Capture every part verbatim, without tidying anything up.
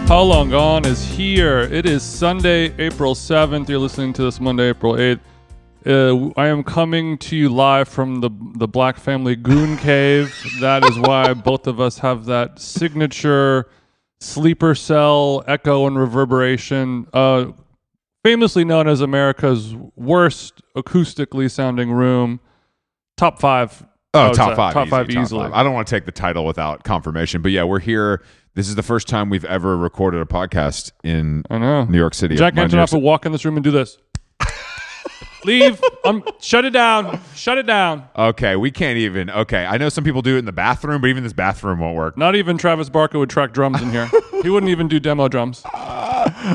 How Long Gone is here. It is Sunday, April seventh. You're listening to this Monday, April eighth. Uh, I am coming to you live from the the Black Family Goon Cave. That is why both of us have that signature sleeper cell echo and reverberation, uh, famously known as America's worst acoustically sounding room. Top five. Oh, top five. Top easy, five top easily. Five. I don't want to take the title without confirmation, but yeah, we're here. This is the first time we've ever recorded a podcast in I know. New York City. Jack My New Antonoff York will walk in this room and do this. Leave. Um, shut it down. Shut it down. Okay, we can't even. Okay, I know some people do it in the bathroom, but even this bathroom won't work. Not even Travis Barker would track drums in here. He wouldn't even do demo drums. I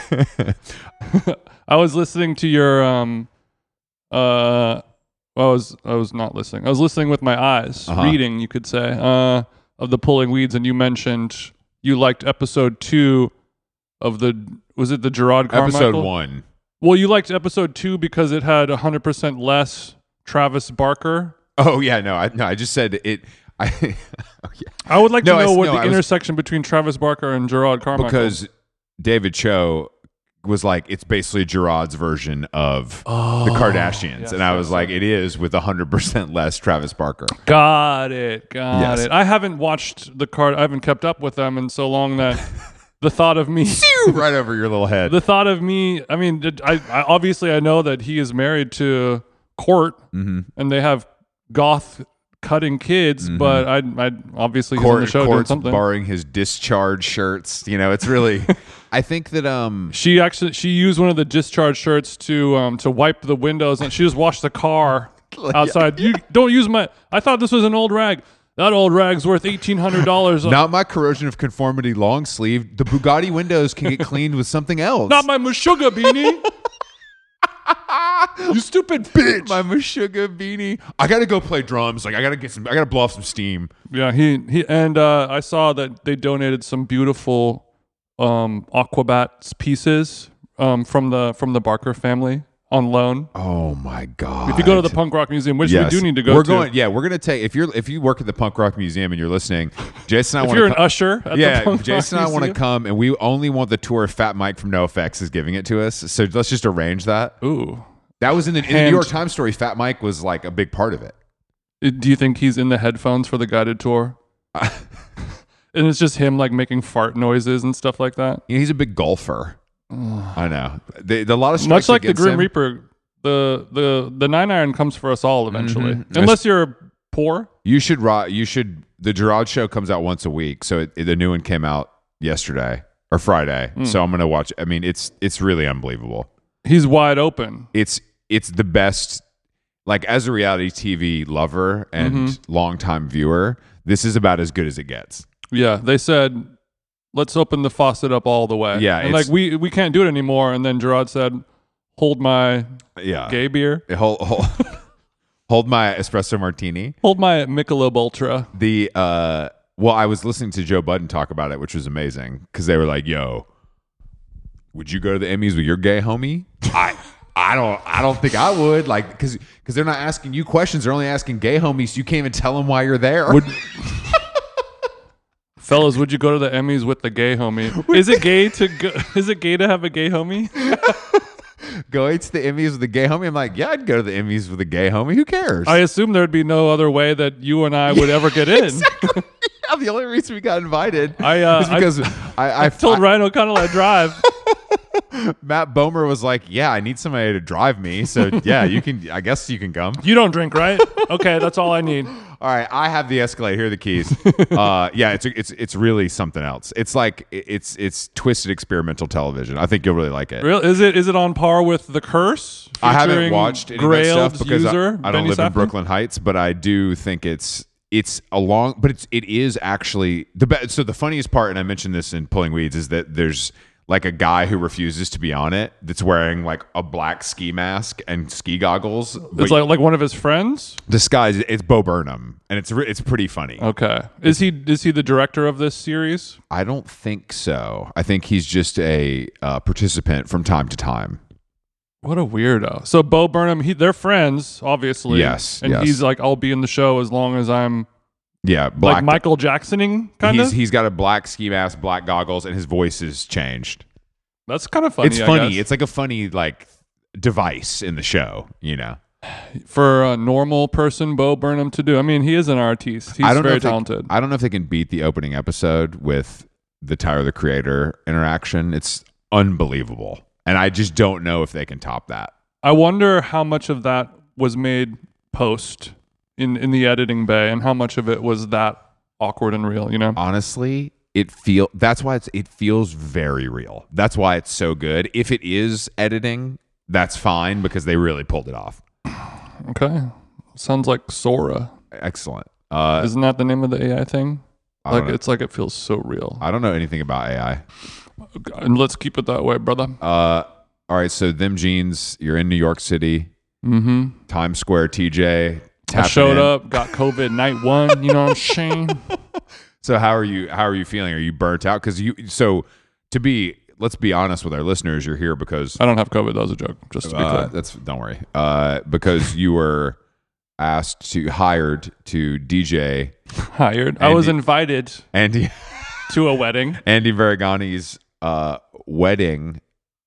was listening to your um uh I was I was not listening. I was listening with my eyes, Uh-huh. reading, you could say, uh of the Pulling Weeds, and you mentioned you liked episode two of the was it the Gerard Carmichael? Episode one. Well, you liked episode two because it had one hundred percent less Travis Barker. Oh yeah, no, I no, I just said it. I oh, yeah. I would like No, to know I- what no, the I was- intersection between Travis Barker and Gerard Carmichael. because David Cho was like, it's basically Gerard's version of the Kardashians, yes, and I yes, was like, it is with one hundred percent less Travis Barker. Got it. Got Yes. it. I haven't watched the card. I haven't kept up with them in so long that the thought of me, Right over your little head. the thought of me. I mean, it- I, I obviously I know that he is married to Court, Mm-hmm. and they have goth cutting kids. But I, I obviously he's on the Court, show doing Court's something. borrowing his discharge shirts. You know, it's really. I think that um. She actually she used one of the discharge shirts to um to wipe the windows, and she just washed the car outside. You don't use my. I thought this was an old rag. That old rag's worth eighteen hundred dollars. Not my corrosion of conformity long sleeve. The Bugatti windows can get cleaned with something else. Not my Meshuggah beanie. You stupid bitch. my Meshuggah beanie. I gotta go play drums. Like I gotta get some. I gotta blow off some steam. Yeah, he he and uh, I saw that they donated some beautiful um, Aquabats pieces um, from the from the Barker family on loan. Oh my god! If you go to the Punk Rock Museum, which Yes. we do need to go we're to. going. Yeah, we're gonna take. If you're if you work at the Punk Rock Museum and you're listening, Jason, and I if want you're to. an usher, at the Yeah, Punk Jason Rock and I want to Museum. come, and we only want the tour. Fat Mike from NoFX is giving it to us, so let's just arrange that. Ooh. That was in the, in the New Hand- York Times story. Fat Mike was like a big part of it. Do you think he's in the headphones for the guided tour? And it's just him like making fart noises and stuff like that. You know, he's a big golfer. I know. The, the, a lot of strikes Much like the against Grim him. Reaper, the the the nine iron comes for us all eventually, Mhm. unless you're poor. You should ro- You should. The Gerard show comes out once a week, so it, the new one came out yesterday or Friday. Mm. So I'm gonna watch. I mean, it's it's really unbelievable. He's wide open. It's it's the best. Like as a reality T V lover and Mm-hmm. longtime viewer, this is about as good as it gets. Yeah, they said, let's open the faucet up all the way. Yeah, and it's- like we we can't do it anymore. And then Gerard said, hold my Yeah. gay beer, Hold, hold, hold my espresso martini. hold my Michelob Ultra. The uh, well, I was listening to Joe Budden talk about it, which was amazing because they were like, "Yo, would you go to the Emmys with your gay homie?" I, I don't, I don't think I would. Like, because because they're not asking you questions; they're only asking gay homies. So you can't even tell them why you're there. Would Fellas, would you go to the Emmys with the gay homie? Is it gay to go, is it gay to have a gay homie? Going to the Emmys with a gay homie? I'm like, yeah, I'd go to the Emmys with a gay homie. Who cares? I assume there'd be no other way that you and I would ever get in. Exactly. Yeah, the only reason we got invited I, uh, is because I, I, Told I- Ryan O'Connell I'd drive. Matt Bomer was like, yeah, I need somebody to drive me. So yeah, you can. I guess you can come. You don't drink, right? Okay, that's all I need. All right, I have the Escalade. Here are the keys. uh, yeah, it's it's it's really something else. It's like it's it's twisted experimental television. I think you'll really like it. Real is it is it on par with The Curse? I haven't featuring watched any of that Grail's stuff because I, user, I don't Benny live in Safdie? Brooklyn Heights, but I do think it's it's a long, but it's it is actually the best. So the funniest part, and I mentioned this in Pulling Weeds, is that there's like a guy who refuses to be on it that's wearing like a black ski mask and ski goggles. It's like like one of his friends. This guy's it's Bo Burnham, and it's re- it's pretty funny. Okay, is he is he the director of this series? I don't think so. I think he's just a uh, participant from time to time. What a weirdo. So Bo Burnham, he they're friends, obviously. Yes, and yes. he's like, I'll be in the show as long as I'm Yeah, black. Like Michael Jacksoning, kind he's of. he's got a black ski mask, black goggles, and his voice is changed. That's kind of funny. It's I funny. guess. It's like a funny like device in the show, you know. For a normal person, Bo Burnham to do. I mean, he is an artiste. He's I don't very know if they- talented. I don't know if they can beat the opening episode with the Tyler the Creator interaction. It's unbelievable, and I just don't know if they can top that. I wonder how much of that was made post in in the editing bay, and how much of it was that awkward and real. You know, Honestly, it feel that's why it's it feels very real. That's why it's so good. If it is editing, that's fine because they really pulled it off. okay, sounds like Sora. Excellent. Uh, Isn't that the name of the A I thing? I don't Like know. it's like it feels so real. I don't know anything about A I. And let's keep it that way, brother. Uh, all right, so them jeans. You're in New York City, Mm-hmm. Times Square. T J. I tapping showed in. up, got COVID night one. You know what I'm saying? So how are you? How are you feeling? Are you burnt out? Because you. So to be, let's be honest with our listeners. You're here because I don't have COVID. That was a joke. Just to be uh, clear. that's don't worry. Uh, because you were asked to hired to D J Hired. I was Andy- invited Andy to a wedding. Andy Varagani's uh, wedding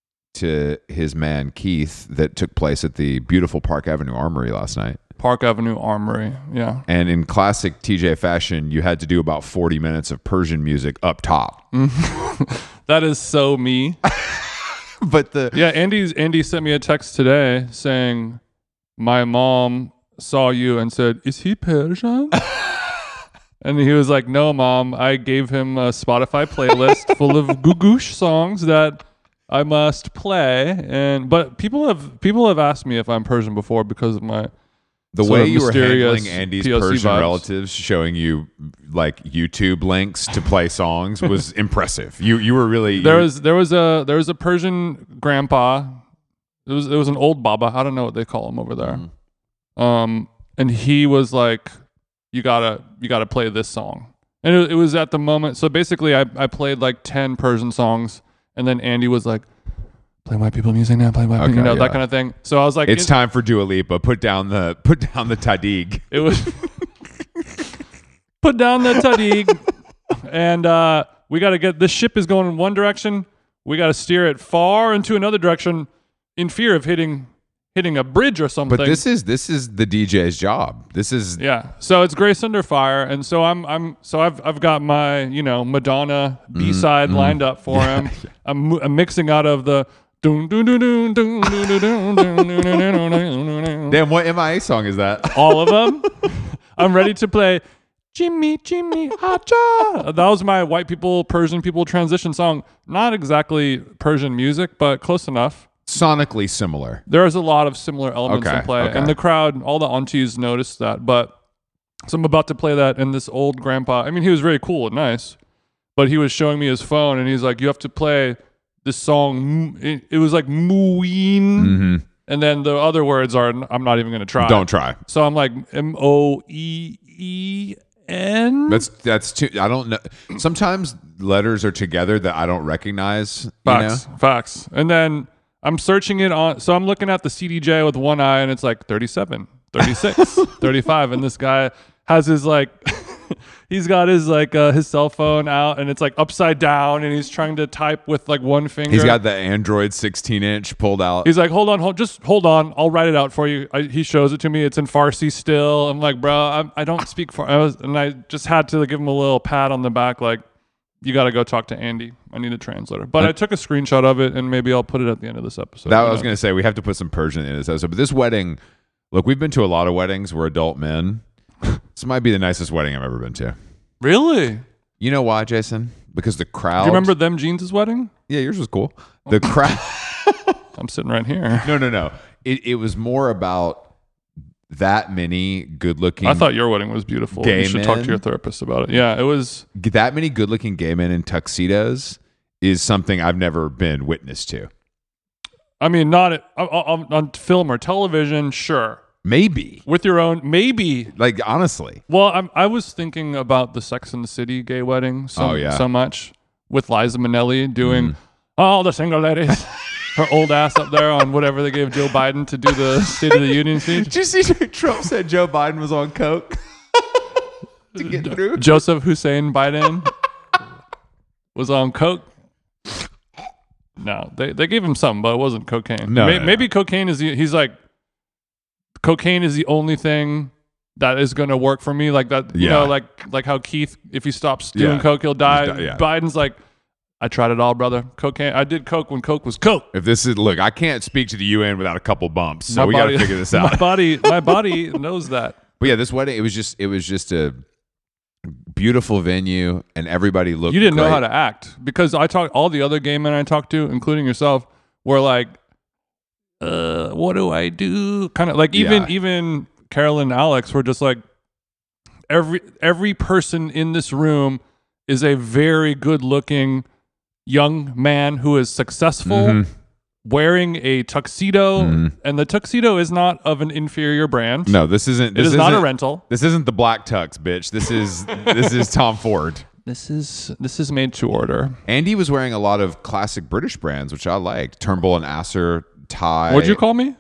to his man Keith that took place at the beautiful Park Avenue Armory last night. Park Avenue Armory. Yeah. And in classic T J fashion, you had to do about forty minutes of Persian music up top. That is so me. But the Yeah, Andy's Andy sent me a text today saying my mom saw you and said, "Is he Persian?" And he was like, "No, mom. I gave him a Spotify playlist full of Gugush songs that I must play." And but people have people have asked me if I'm Persian before because of my the sort way of you were mysterious handling Andy's P O C Persian vibes. relatives showing you like YouTube links to play songs was impressive. You you were really you There were- was there was a there was a Persian grandpa. It was it was an old baba. I don't know what they call him over there. Mm-hmm. Um, and he was like, "You gotta you gotta play this song." And it, it was at the moment. So basically, I I played like ten Persian songs, and then Andy was like, "Play white people music now. Play white people," you Okay, know, yeah. that kind of thing. So I was like, it's it, time for Dua Lipa. Put down the put down the Tadig. It was put down the Tadig, and uh, we got to get this ship is going in one direction. We got to steer it far into another direction, in fear of hitting hitting a bridge or something. But this is this is the D J's job. This is yeah. So it's Grace Under Fire, and so I'm I'm so I've I've got my you know Madonna B side lined up for him. I'm, I'm mixing out of the. Dun, dun, dun, dun, dun, dun, dun, dun, dun, dun, dun, dun, dun. damn. What M I A song is that? All of them. I'm ready to play Jimmy, Jimmy, Acha. That was my white people, Persian people transition song. Not exactly Persian music, but close enough. Sonically similar. There's a lot of similar elements Okay, in play. okay. And the crowd, all the aunties noticed that. But so I'm about to play that, and this old grandpa, I mean, he was very cool and nice, but he was showing me his phone, and he's like, "You have to play this song." It, it was like Moeen. Mm-hmm. And then the other words are, I'm not even going to try. Don't try. So I'm like, M O E E N? That's that's too. I don't know. Sometimes letters are together that I don't recognize. You Facts. know? Facts. And then I'm searching it on, so I'm looking at the C D J with one eye, and it's like thirty-seven, thirty-six, thirty-five. And this guy has his like, he's got his like, uh, his cell phone out, and it's like upside down, and he's trying to type with like one finger. He's got the Android sixteen inch pulled out. He's like, hold on, hold, just hold on. I'll write it out for you. I, he shows it to me. It's in Farsi still. I'm like, bro, I'm, I don't speak Farsi. I was, and I just had to give him a little pat on the back, like, you got to go talk to Andy. I need a translator. But I took a screenshot of it, and maybe I'll put it at the end of this episode. That You I was know? going to say we have to put some Persian in this episode. But this wedding, look, we've been to a lot of weddings. We're adult men. This might be the nicest wedding I've ever been to. Really? You know why, Jason? Because the crowd. Do you remember them Jeans' wedding? Yeah, yours was cool. The crowd. I'm sitting right here. no, no, no. It it was more about that many good-looking. I thought your wedding was beautiful. Gay You should talk men? to your therapist about it. Yeah, it was. that many good-looking gay men in tuxedos is something I've never been witness to. I mean, not at, on, on, on film or television, sure. Maybe, With your own, maybe. like honestly, Well, I'm, I was thinking about the Sex and the City gay wedding so, Oh, yeah. so much with Liza Minnelli doing all the single ladies, her old ass up there on whatever they gave Joe Biden to do the State of the Union speech. Did you see Trump said Joe Biden was on coke? to get through. Joseph Hussein Biden was on coke. No, they, they gave him something, but it wasn't cocaine. No, May, no, maybe no. cocaine is the, he's like, cocaine is the only thing that is going to work for me. Like that, you Yeah. know, like like how Keith, if he stops doing Yeah. coke, he'll die. He's di- yeah. Biden's like, I tried it all, brother. Cocaine. I did coke when coke was coke. If this is look, I can't speak to the U N without a couple bumps, so My we got to body- figure this My out. body, my body knows that. But yeah, this wedding, it was just it was just a beautiful venue, and everybody looked. You didn't know great. how to act because I talked. All the other gay men I talked to, including yourself, were like, "Uh, what do I do?" Kind of like even Yeah. even Carolyn and Alex were just like, every every person in this room is a very good looking young man who is successful. Mhm. Wearing a tuxedo, Mhm. and the tuxedo is not of an inferior brand. No, this isn't. it This is not a isn't- rental. This isn't the Black Tux, bitch. This is this is Tom Ford. This is this is made to order. Andy was wearing a lot of classic British brands, which I liked. Turnbull and Asser tie. What'd you call me?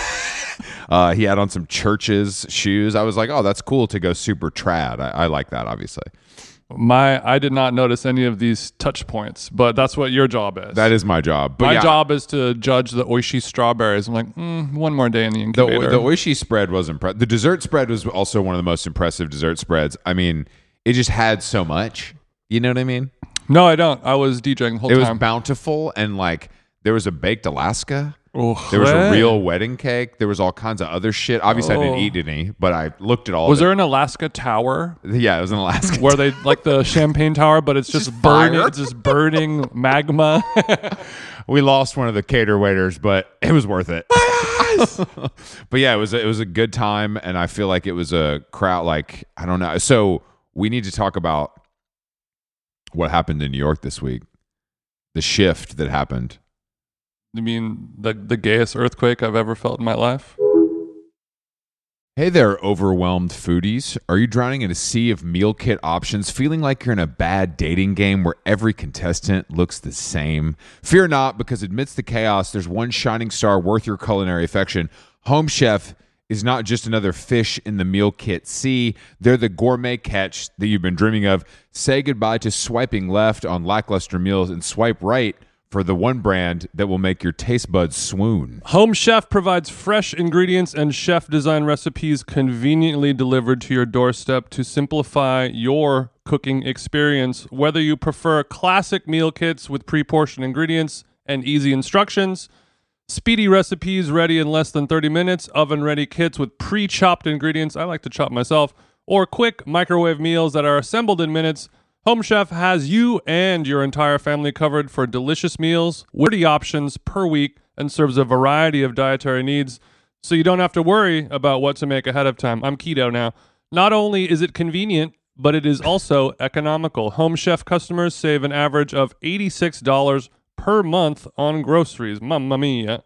Uh, he had on some Church's shoes. I was like, oh, that's cool to go super trad. I, I like that, obviously. My I did not notice any of these touch points, but that's what your job is. That is my job. But my yeah, job is to judge the Oishi strawberries. I'm like, mm, one more day in the The, incubator. the Oishi spread was impressive. The dessert spread was also one of the most impressive dessert spreads. I mean, it just had so much. You know what I mean? no, I don't. I was DJing the whole It was time. bountiful, and like there was a baked Alaska. Oh, There was a hey. real wedding cake. There was all kinds of other shit. Obviously, I didn't Oh. eat any, but I looked at all. Was of there an Alaska tower it. Yeah, it was in Alaska. where they like the champagne tower, but it's just, just burning, fire. it's just burning magma? We lost one of the cater waiters, but it was worth it. But yeah, it was a, it was a good time, and I feel like it was a crowd. Like I don't know. So we need to talk about what happened in New York this week. The shift that happened. You mean the the gayest earthquake I've ever felt in my life? Hey there, overwhelmed foodies. Are you drowning in a sea of meal kit options, feeling like you're in a bad dating game where every contestant looks the same? Fear not, because amidst the chaos, there's one shining star worth your culinary affection. Home Chef is not just another fish in the meal kit sea. They're the gourmet catch that you've been dreaming of. Say goodbye to swiping left on lackluster meals and swipe right for the one brand that will make your taste buds swoon. Home Chef provides fresh ingredients and chef design recipes conveniently delivered to your doorstep to simplify your cooking experience. Whether you prefer classic meal kits with pre-portioned ingredients and easy instructions, speedy recipes ready in less than thirty minutes, oven-ready kits with pre-chopped ingredients, I like to chop myself, or quick microwave meals that are assembled in minutes, Home Chef has you and your entire family covered for delicious meals, thirty options per week, and serves a variety of dietary needs, so you don't have to worry about what to make ahead of time. I'm keto now. Not only is it convenient, but it is also economical. Home Chef customers save an average of eighty-six dollars per month on groceries. Mamma mia.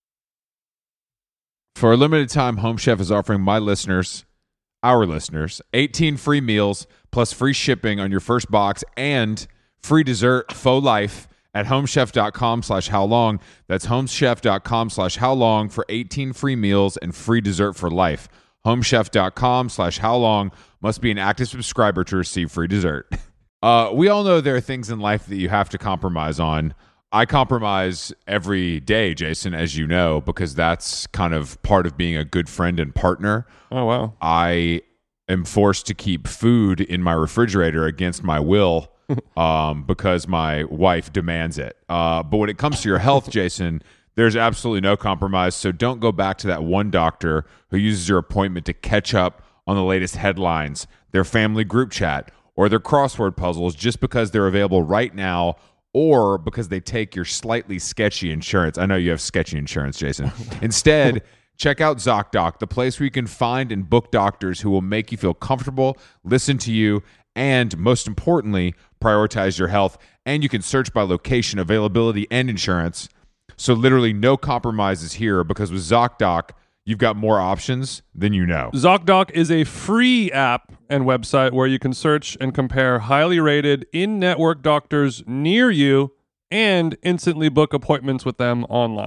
For a limited time, Home Chef is offering my listeners, our listeners, eighteen free meals plus free shipping on your first box and free dessert for life at homechef.com slash how long. That's homechef.com slash how long for eighteen free meals and free dessert for life. Homechef.com slash how long. Must be an active subscriber to receive free dessert. Uh, we all know there are things in life that you have to compromise on. I compromise every day, Jason, as you know, because that's kind of part of being a good friend and partner. Oh, wow. I am forced to keep food in my refrigerator against my will um, because my wife demands it. Uh, but when it comes to your health, Jason, there's absolutely no compromise. So don't go back to that one doctor who uses your appointment to catch up on the latest headlines, their family group chat, or their crossword puzzles just because they're available right now, or because they take your slightly sketchy insurance. I know you have sketchy insurance, Jason. Instead, check out ZocDoc, the place where you can find and book doctors who will make you feel comfortable, listen to you, and most importantly, prioritize your health. And you can search by location, availability, and insurance. So literally no compromises here, because with ZocDoc, you've got more options than you know. ZocDoc is a free app and website where you can search and compare highly rated in-network doctors near you and instantly book appointments with them online.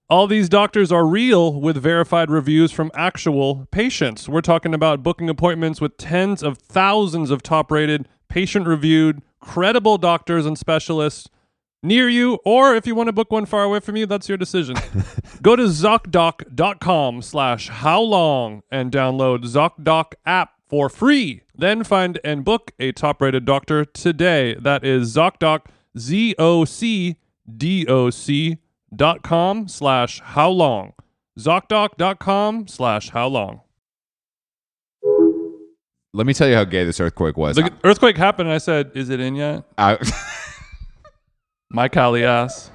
All these doctors are real with verified reviews from actual patients. We're talking about booking appointments with tens of thousands of top-rated, patient-reviewed, credible doctors and specialists near you, or if you want to book one far away from you, that's your decision. Go to ZocDoc.com slash how long and download ZocDoc app for free. Then find and book a top-rated doctor today. That is ZocDoc, Z O C D O C dot com slash how long. ZocDoc.com slash how long. Let me tell you how gay this earthquake was. The earthquake happened, and I said, is it in yet? I, My Cali ass.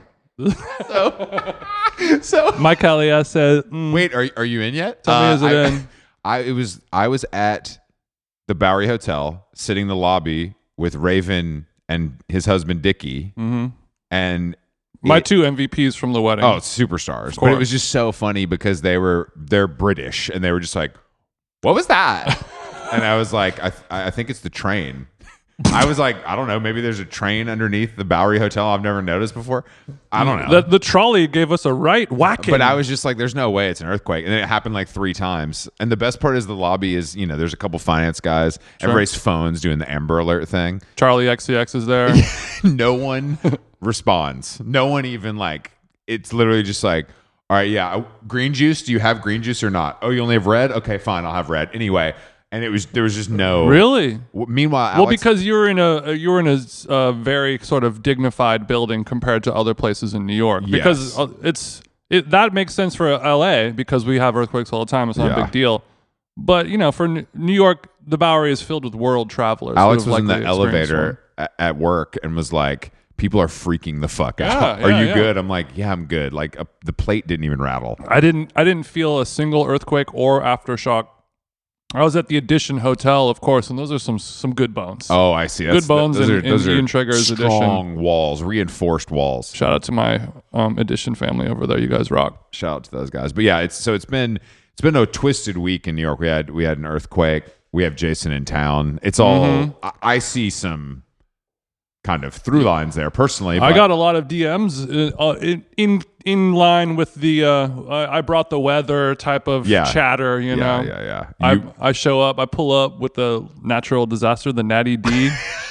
so, so My Cali ass said, mm, wait, are are you in yet? Tell me, is it I, in? I it was I was at the Bowery Hotel, sitting in the lobby with Raven and his husband Dickie, mm-hmm. and my it, two M V Ps from the wedding. oh, superstars. But it was just so funny because they were they're British and they were just like, "What was that?" And I was like, "I I think it's the train." I was like, I don't know, maybe there's a train underneath the Bowery Hotel I've never noticed before. I don't know. The, the trolley gave us a right whacking. But I was just like, there's no way it's an earthquake. And it happened like three times. And the best part is the lobby is, you know, there's a couple finance guys. Sure. Everybody's phone's doing the Amber Alert thing. Charlie X C X is there. No one responds. No one even like, it's literally just like, all right, yeah, green juice. Do you have green juice or not? Oh, you only have red? Okay, fine. I'll have red. Anyway. And it was there was just no really. W- meanwhile, well, Alex, because you were in a you were in a uh, very sort of dignified building compared to other places in New York. Yes. Because uh, it's it that makes sense for L A because we have earthquakes all the time. It's not yeah. a big deal. But you know, for N- New York, the Bowery is filled with world travelers. Alex was in the elevator at, at work and was like, "People are freaking the fuck out. Yeah, are yeah, you yeah. good?" I'm like, "Yeah, I'm good." Like uh, the plate didn't even rattle. I didn't I didn't feel a single earthquake or aftershock. I was at the Edition Hotel, of course, and those are some some good bones. Oh, I see. That's, good bones those in, are, those in are Ian Trigger's strong Edition. walls, reinforced walls. Shout out to my um, Edition family over there. You guys rock. Shout out to those guys. But yeah, it's so it's been it's been a twisted week in New York. We had we had an earthquake. We have Jason in town. It's all Mm-hmm. I, I see some kind of through lines there personally. I but- got a lot of D Ms uh, in, in in line with the uh, I, I brought the weather type of Yeah. chatter. You yeah, know, yeah, yeah. You- I I show up, I pull up with the natural disaster, the Natty D.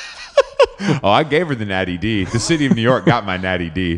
oh, I gave her the Natty D. The city of New York got my Natty D.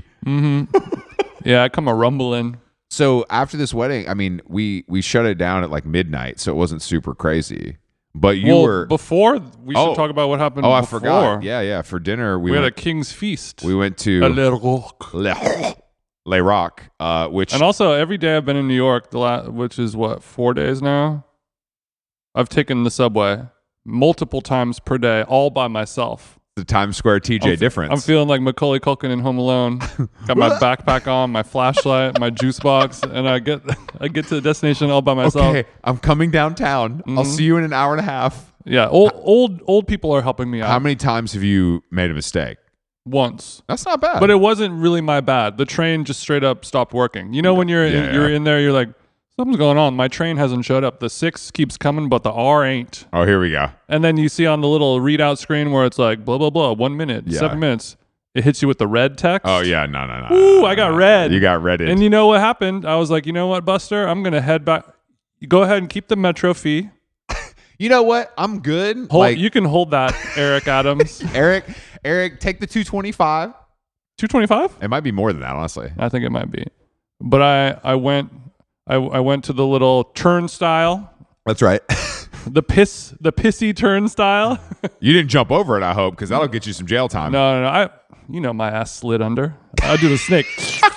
Yeah, I come a rumbling. So after this wedding, I mean, we we shut it down at like midnight, so it wasn't super crazy. But you well, were before. We should Oh. talk about what happened. Oh, I before. forgot. Yeah, yeah. For dinner, we, we had a went, king's feast. we went to A Le Roc. Le, Le Rock, uh, which And also, every day I've been in New York, the la- which is what, four days now, I've taken the subway multiple times per day, all by myself. the Times Square T J I'm, difference. I'm feeling like Macaulay Culkin in Home Alone. Got my backpack on, my flashlight, my juice box, and I get I get to the destination all by myself. okay, I'm coming downtown. I'll Mhm. see you in an hour and a half. Yeah, old old old people are helping me out. How many times have you made a mistake? Once. That's not bad. But it wasn't really my bad. The train just straight up stopped working. You know when you're Yeah, in, you're yeah. in there, you're like, something's going on. My train hasn't showed up. The six keeps coming, but the R ain't. oh, here we go. And then you see on the little readout screen where it's like blah blah blah, one minute, Yeah. seven minutes. It hits you with the red text. Oh yeah, no, no, no. Ooh, no, I got no. red. You got redded. And you know what happened? I was like, you know what, Buster? I'm gonna head back. You go ahead and keep the metro fee. You know what? I'm good. Hold, like you can hold that, Eric Adams. Eric, Eric, take the two twenty-five. two twenty-five? It might be more than that, honestly. I think it might be. But I I went I I went to the little turnstile, That's right. the piss the pissy turnstile. You didn't jump over it, I hope, because that'll get you some jail time. no, no, no. I you know my ass slid under. I do the snake.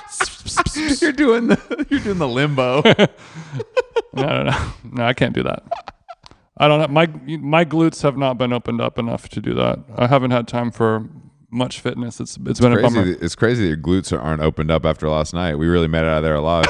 you're doing the you're doing the limbo. No, no, no. No, I can't do that. I don't have my my glutes have not been opened up enough to do that. I haven't had time for much fitness. It's it's been a crazy. bummer. that- It's crazy that your glutes are- aren't opened up after last night. We really made it out of there alive.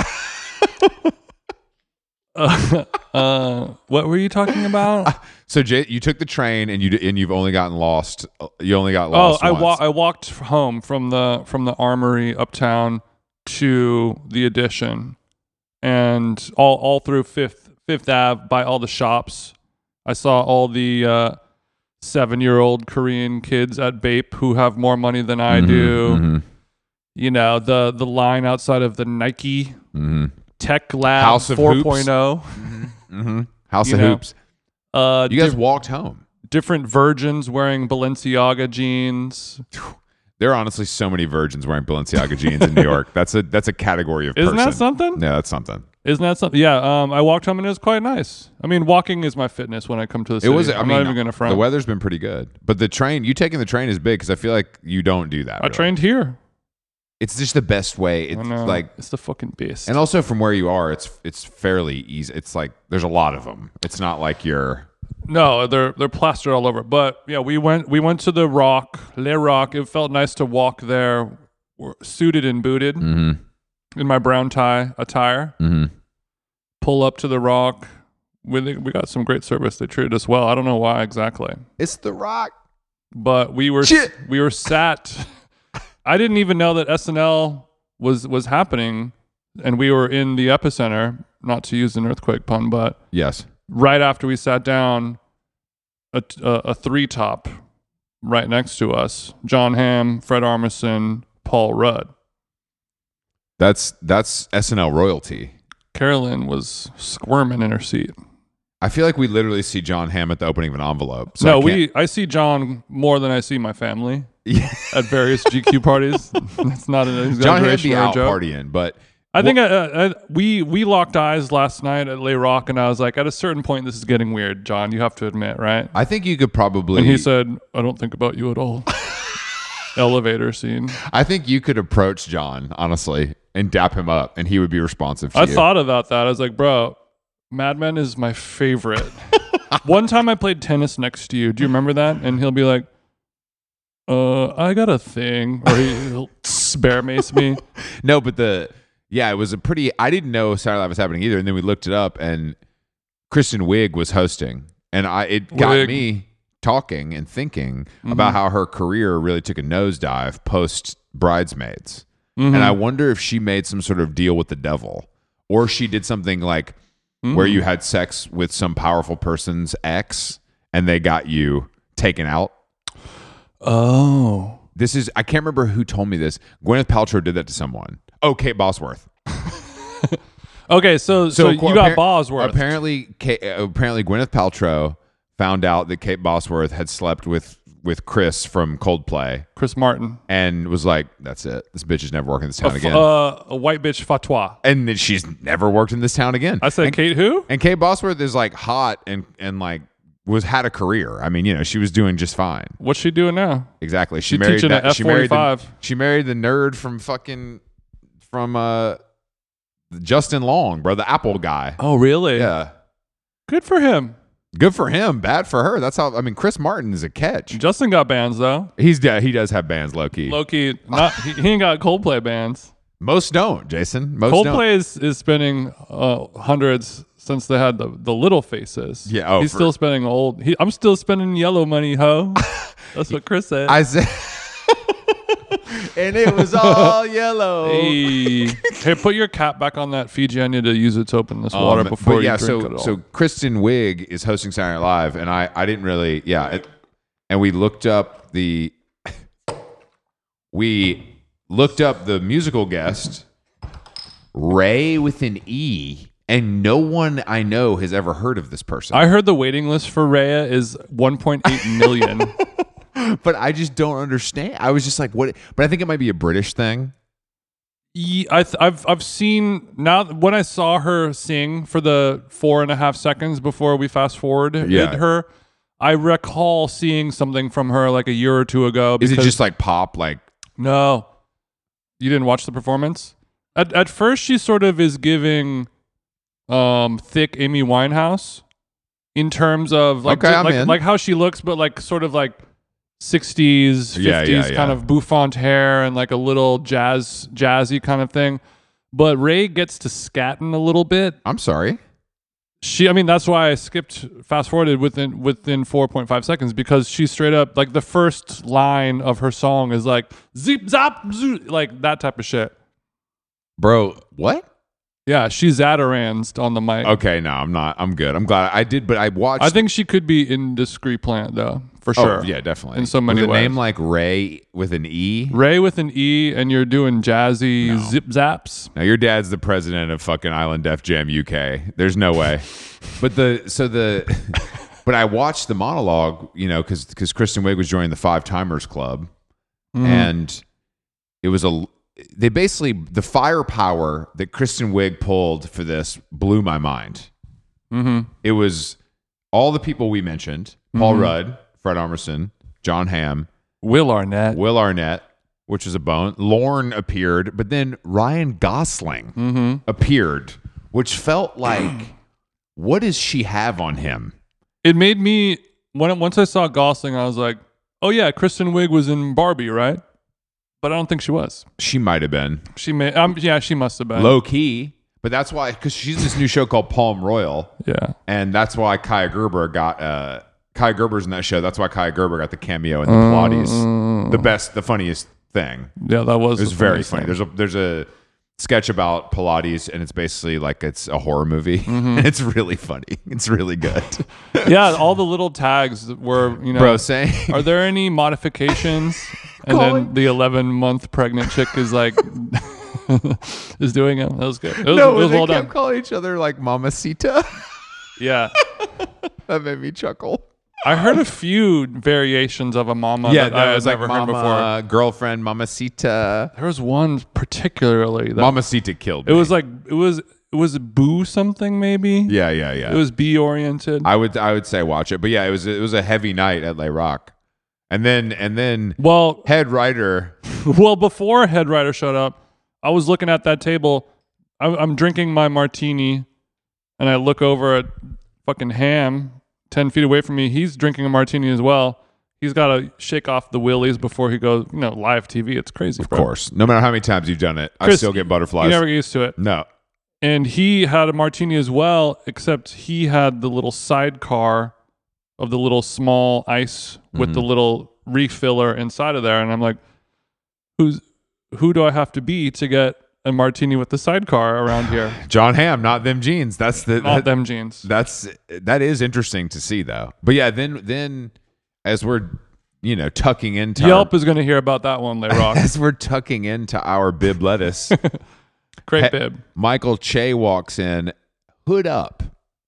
Uh, uh, what were you talking about? So Jay, you took the train and you d- and you've only gotten lost. You only got Oh, lost. I once. wa- I walked home from the from the Armory uptown to the Edition, and all all through Fifth Fifth Ave by all the shops. I saw all the uh, seven year old Korean kids at Bape who have more money than I Mhm, do. mhm. you know, the the line outside of the Nike mm-hmm. Tech Lab House of four Hoops. point oh. Mm-hmm. Mm-hmm. House You of know, Hoops. Uh, You guys diff- walked home. different virgins wearing Balenciaga jeans. There are honestly so many virgins wearing Balenciaga jeans in New York. That's a that's a category of Isn't person. that something? Yeah, that's something. Isn't that something? Yeah. Um, I walked home and it was quite nice. I mean, walking is my fitness when I come to the It city. was. I I'm mean, not even gonna front. the weather's been pretty good, but the train. You taking the train is big because I feel like you don't do that. I really. trained here. It's just the best way. It's I know. like, it's the fucking best. and also from where you are, it's it's fairly easy. It's like there's a lot of them. It's not like you're. No, they're they're plastered all over. But yeah, we went we went to the Rock, Le Rock. It felt nice to walk there, suited and booted, Mm-hmm. in my brown tie attire. Mm-hmm. Pull up to the Rock. We we got some great service. They treated us well. I don't know why exactly, It's the Rock. but we were Shit. we were sat. I didn't even know that S N L was was happening, and we were in the epicenter. Not to use an earthquake pun, but Yes. right after we sat down, a, a, a three top right next to us: John Hamm, Fred Armisen, Paul Rudd. That's that's S N L royalty. Carolyn was squirming in her seat. I feel like we literally see John Hamm at the opening of an envelope. So no, I can't- we. I see John more than I see my family Yeah. at various G Q parties. That's not an John Hamm exaggeration be or a out joke. partying, but I think uh, uh, we we locked eyes last night at Le Rock, and I was like, at a certain point, this is getting weird, John. You have to admit, right? I think you could probably. And he said, "I don't think about you at all." Elevator scene. I think you could approach John honestly and dap him up, and he would be responsive to I you. thought about that. I was like, bro, Mad Men is my favorite. One time I played tennis next to you. Do you remember that? And he'll be like, uh, I got a thing. Or he, he'll spare mace me. No, but the yeah, it was a pretty. I didn't know Saturday Night Live was happening either, and then we looked it up, and Kristen Wiig was hosting, and I it got Wiig. me talking and thinking Mm-hmm. about how her career really took a nosedive post Bridesmaids, Mm-hmm. and I wonder if she made some sort of deal with the devil, or she did something like Mm-hmm. where you had sex with some powerful person's ex, and they got you taken out. Oh. This is I can't remember who told me this. Gwyneth Paltrow did that to someone. Oh, Kate Bosworth. Okay, so so, you got Bosworth. Apparently, Kate, uh, apparently Gwyneth Paltrow found out that Kate Bosworth had slept with with Chris from Coldplay, Chris Martin. and was like, "That's it. This bitch is never working in this A, town f- again." uh, a white bitch fatwa. and then she's never worked in this town again. I said, and, Kate who? and Kate Bosworth is like hot and and like was had a career. I mean, you know, she was doing just fine. What's she doing now? Exactly. She She's married teaching that. at she married the, F forty-five. She married the nerd from fucking from uh Justin Long, bro, the Apple guy. Oh, really? Yeah. Good for him. Good for him. Bad for her. That's how. I mean, Chris Martin is a catch. Justin got bands, though. He's yeah, he does have bands, low key. Low-key, not, he, he ain't got Coldplay bands. Most don't, Jason. Most don't. Coldplay is, is spending uh, hundreds since they had the, the little faces. Yeah, oh, he's for- still spending old. He, I'm still spending yellow money, ho. That's what Chris said. I said, and it was all yellow. hey. hey, put your cap back on that Fiji. I need to use it to open this water Um, before but you yeah, drink so it all. so Kristen Wiig is hosting Saturday Night Live, and I I didn't really yeah, it, and we looked up the we looked up the musical guest Ray with an E, and no one I know has ever heard of this person. I heard the waiting list for Rhea is one point eight million. but I just don't understand. I was just like, what? But I think it might be a British thing. Ye- I th- I've I've seen now when I saw her sing for the four and a half seconds before we fast forward Yeah. her, I recall seeing something from her like a year or two ago. Is it because- just like pop? Like no? You didn't watch the performance. At at first, she sort of is giving um thick Amy Winehouse in terms of like Okay, ju- I'm like, in. like how she looks, but like sort of like sixties, Yeah, fifties yeah, kind yeah. of bouffant hair and like a little jazz jazzy kind of thing. But Ray gets to scatting a little bit. I'm sorry. She, I mean, that's why I skipped fast forwarded within within four point five seconds because she straight up like the first line of her song is like zip zap zoo, like that type of shit. Bro, what? Yeah, she Zataransed on the mic. Okay, no, I'm not. I'm good. I'm glad I did, but I watched. I think she could be indiscreet plant though for sure. Oh, yeah, definitely. In so many with a ways. name like Ray with an E. Ray with an E, and you're doing jazzy No. zip zaps. Now your dad's the president of fucking Island Def Jam U K. There's no way. But the so the but I watched the monologue, you know, because because Kristen Wiig was joining the Five Timers Club, Mm-hmm. and it was a they basically the firepower that Kristen Wiig pulled for this blew my mind. Mm-hmm. It was all the people we mentioned: Paul Mm-hmm. Rudd, Fred Armisen, John Hamm, Will Arnett. Will Arnett, which is a bone. Lorne appeared, but then Ryan Gosling Mm-hmm. appeared, which felt like, what does she have on him? It made me when once I saw Gosling, I was like, "Oh yeah, Kristen Wiig was in Barbie, right?" But I don't think she was. She might have been She may. Um, yeah, she must have been. low key, but that's why because she's in this new show called Palm Royal, Yeah. and that's why Kaya Gerber got. Uh, Kaya Gerber's in that show. That's why Kaya Gerber got the cameo in the Uh, Pilates. The best, the funniest thing. Yeah, that was. It was the very funniest funny. thing. There's a there's a sketch about Pilates, and it's basically like it's a horror movie. Mm-hmm. It's really funny. It's really good. Yeah, all the little tags were, you know. Bro, saying Are there any modifications? And Calling- then the eleven month pregnant chick is like, is doing it. That was good. It was, no, it was they well kept done. calling each other like Mamacita. Yeah. That made me chuckle. I heard a few variations of a mama Yeah, that I that had was like never heard before. mama, girlfriend, Mamacita. There was one particularly that Mamacita killed it me. was like it was it was boo something maybe. yeah, yeah, yeah. It was bee oriented. I would I would say watch it, but yeah, it was it was a heavy night at Le Rock, and then and then Well, head writer. well, before Head Writer showed up, I was looking at that table. I'm, I'm drinking my martini, and I look over at fucking Ham ten feet away from me. He's drinking a martini as well. He's got to shake off the willies before he goes, you know, live T V. It's crazy, Of bro. course, no matter how many times you've done it, I Chris, still get You butterflies. never get used to it. no, And he had a martini as well, except he had the little sidecar of the little small ice with the little refiller inside of there. And I'm like, who's who do I have to be to get a martini with the sidecar around here? John Hamm, not them jeans. That's the Not that- them jeans. That's that is interesting to see though. But yeah, then then as we're you know tucking into Yelp our, is going to hear about that one later on. as we're tucking into our bib lettuce, Great he- bib. Michael Che walks in, hood up,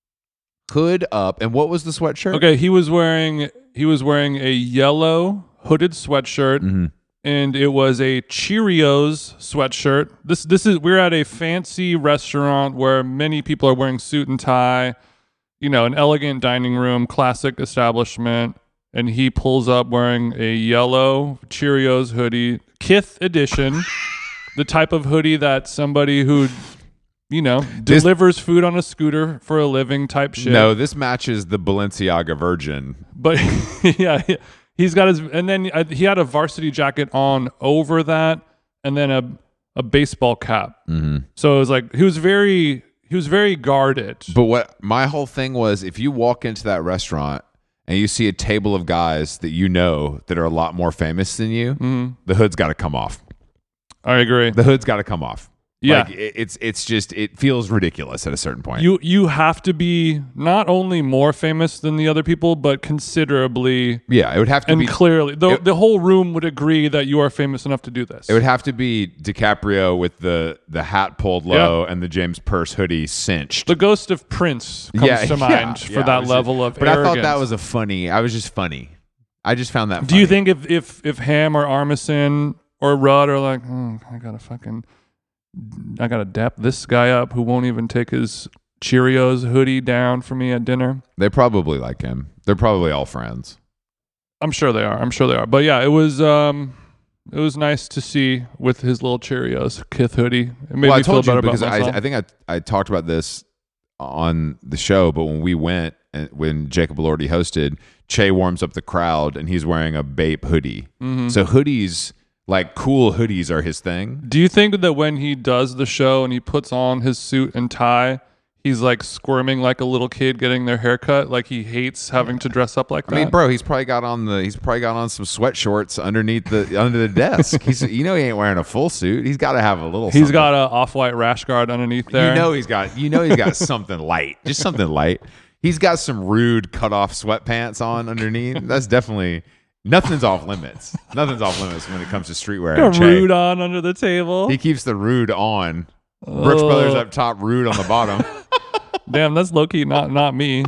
hood up, and what was the sweatshirt? Okay, he was wearing he was wearing a yellow hooded sweatshirt. Mm-hmm. And it was a Cheerios sweatshirt. This this is we're at a fancy restaurant where many people are wearing suit and tie, you know, an elegant dining room, classic establishment, and he pulls up wearing a yellow Cheerios hoodie, Kith edition, the type of hoodie that somebody who, you know, This- delivers food on a scooter for a living type shit. No, this matches the Balenciaga Virgin. But yeah, he- he's got his, and then uh, he had a varsity jacket on over that, and then a a baseball cap. Mm-hmm. So it was like he was very he was very guarded. But what my whole thing was, if you walk into that restaurant and you see a table of guys that you know that are a lot more famous than you, Mm-hmm. the hood's got to come off. I agree. The hood's got to come off. Yeah. Like, it- it's it's just it feels ridiculous at a certain point. You you have to be not only more famous than the other people, but considerably yeah, it would have to and be clearly. The it- the whole room would agree that you are famous enough to do this. it would have to be DiCaprio with the the hat pulled low and the James Purse hoodie cinched. the ghost of Prince comes yeah, to yeah, mind for yeah, that it was level just- of But arrogance. I thought that was a funny. I was just funny. I just found that. Do you funny. think if if if Ham or Armisen or Rudd are like, oh, I gotta fucking, I gotta dap this guy up who won't even take his Cheerios hoodie down for me at dinner? they probably like him? They're probably all friends. I'm sure they are. I'm sure they are. But yeah, it was um, it was nice to see with his little Cheerios Kith hoodie. It made well, me I told feel you better because about I, myself. I think I I talked about this on the show, but when we went and when Jacob Elordi hosted, Che warms up the crowd and he's wearing a Bape hoodie. Mm-hmm. So hoodies, like cool hoodies, are his thing. Do you think that when he does the show and he puts on his suit and tie, he's like squirming like a little kid getting their hair cut? Like he hates having to dress up like I that? mean, bro, he's probably got on the he's probably got on some sweat shorts underneath the under the desk. He's you know he ain't wearing a full suit. He's got to have a little. He's something. got a off-white rash guard underneath there. You know he's got you know he's got something light, just something light. he's got some rude cut off sweatpants on underneath. That's definitely nothing's off limits. Nothing's off limits when it comes to streetwear. Got rude on under the table. He keeps the rude on. Oh. Brooks Brothers up top, rude on the bottom. Damn, that's low key not not me.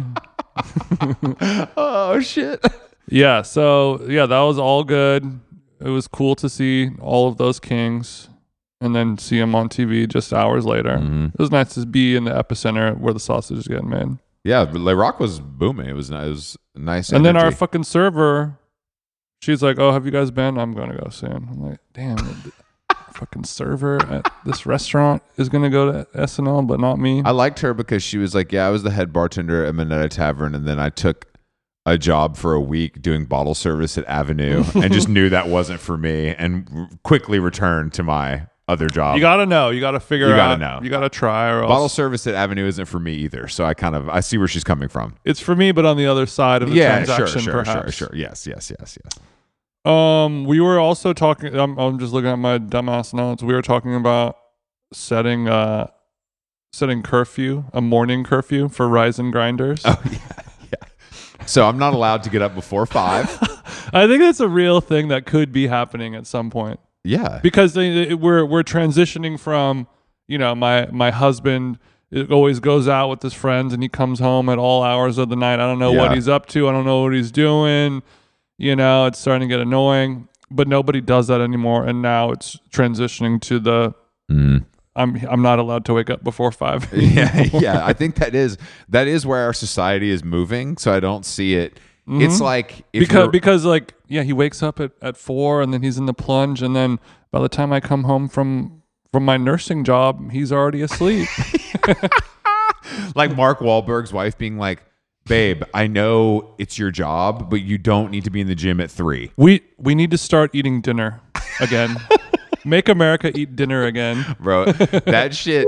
Oh shit. Yeah, so yeah, that was all good. It was cool to see all of those kings and then see them on T V just hours later. Mm-hmm. It was nice to be in the epicenter where the sausage is getting made. Yeah, Le Rock was booming. It was, it was nice. And energy. then our fucking server, she's like, "Oh, have you guys been? I'm going to go soon." I'm like, damn, fucking server at this restaurant is going to go to S N L, but not me. I liked her because she was like, yeah, I was the head bartender at Minetta Tavern, and then I took a job for a week doing bottle service at Avenue and just knew that wasn't for me and quickly returned to my other job. You got to know. You got to figure you gotta out. know. You got to try. Or else. Bottle service at Avenue isn't for me either, so I kind of, I see where she's coming from. It's for me, but on the other side of the yeah, transaction, sure, sure, perhaps. sure, sure. Yes, yes, yes, yes. Um, we were also talking. I'm, I'm just looking at my dumbass notes. We were talking about setting, uh, setting curfew, a morning curfew for Rise and Grinders. Oh yeah, yeah. So I'm not allowed to get up before five. I think that's a real thing that could be happening at some point. Yeah, because they, we're we're transitioning from, you know, my my husband it always goes out with his friends and he comes home at all hours of the night. I don't know yeah. what he's up to. I don't know what he's doing. You know, it's starting to get annoying, but nobody does that anymore. And now it's transitioning to the, mm. I'm I'm not allowed to wake up before five. yeah, yeah. I think that is that is where our society is moving. So I don't see it. Mm-hmm. It's like if because because like yeah, he wakes up at, at four and then he's in the plunge, and then by the time I come home from from my nursing job, he's already asleep. Like Mark Wahlberg's wife being like, babe, I know it's your job, but you don't need to be in the gym at three. We we need to start eating dinner again. Make America eat dinner again. Bro, that shit.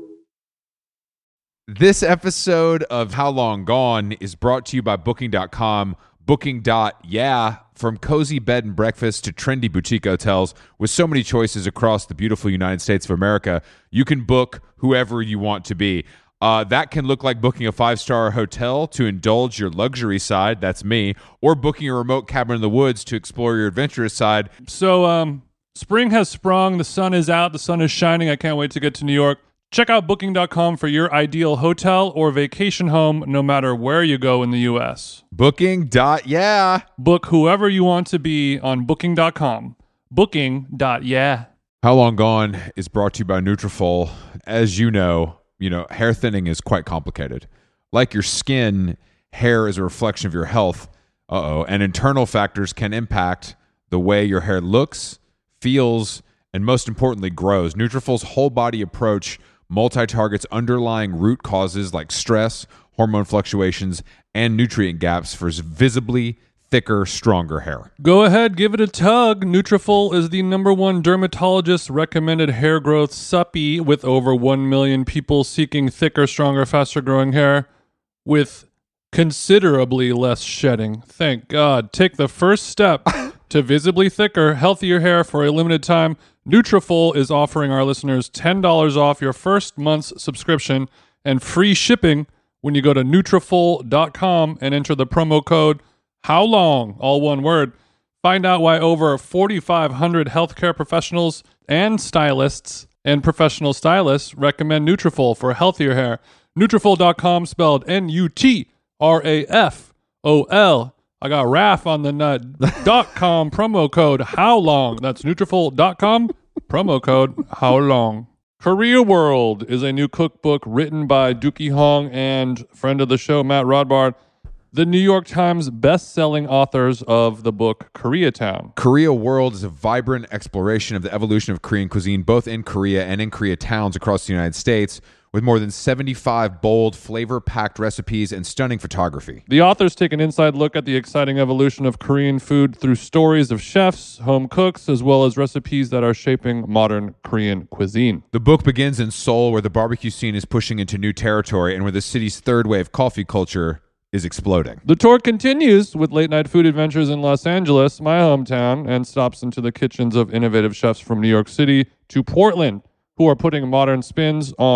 This episode of How Long Gone is brought to you by Booking dot com. Booking. Yeah, from cozy bed and breakfast to trendy boutique hotels, with so many choices across the beautiful United States of America, you can book whoever you want to be. Uh, that can look like booking a five-star hotel to indulge your luxury side, that's me, or booking a remote cabin in the woods to explore your adventurous side. So, um, spring has sprung, the sun is out, the sun is shining, I can't wait to get to New York. Check out Booking dot com for your ideal hotel or vacation home, no matter where you go in the U S. Booking. Yeah. Book whoever you want to be on Booking dot com. Booking. Yeah. How Long Gone is brought to you by Nutrafol. As you know, you know, hair thinning is quite complicated. Like your skin, hair is a reflection of your health. Uh-oh. And internal factors can impact the way your hair looks, feels, and most importantly, grows. Nutrafol's whole body approach multi-targets underlying root causes like stress, hormone fluctuations, and nutrient gaps for visibly thicker, stronger hair. Go ahead, give it a tug. Nutrafol is the number one dermatologist-recommended hair growth suppy, with over one million people seeking thicker, stronger, faster-growing hair with considerably less shedding. Thank God. Take the first step to visibly thicker, healthier hair for a limited time. Nutrafol is offering our listeners ten dollars off your first month's subscription and free shipping when you go to Nutrafol dot com and enter the promo code How Long, all one word. Find out why over forty-five hundred healthcare professionals and stylists and professional stylists recommend Nutrafol for healthier hair. Nutrafol dot com, spelled N U T R A F O L. I got R A F on the nut. dot com promo code How Long. That's Nutrafol dot com promo code How Long. Korea World is a new cookbook written by Dookie Hong and friend of the show Matt Rodbard, the New York Times best-selling authors of the book Koreatown. Korea World is a vibrant exploration of the evolution of Korean cuisine, both in Korea and in Koreatowns across the United States, with more than seventy-five bold, flavor-packed recipes and stunning photography. The authors take an inside look at the exciting evolution of Korean food through stories of chefs, home cooks, as well as recipes that are shaping modern Korean cuisine. The book begins in Seoul, where the barbecue scene is pushing into new territory and where the city's third wave coffee culture is exploding. The tour continues with late-night food adventures in Los Angeles, my hometown, and stops into the kitchens of innovative chefs from New York City to Portland, who are putting modern spins on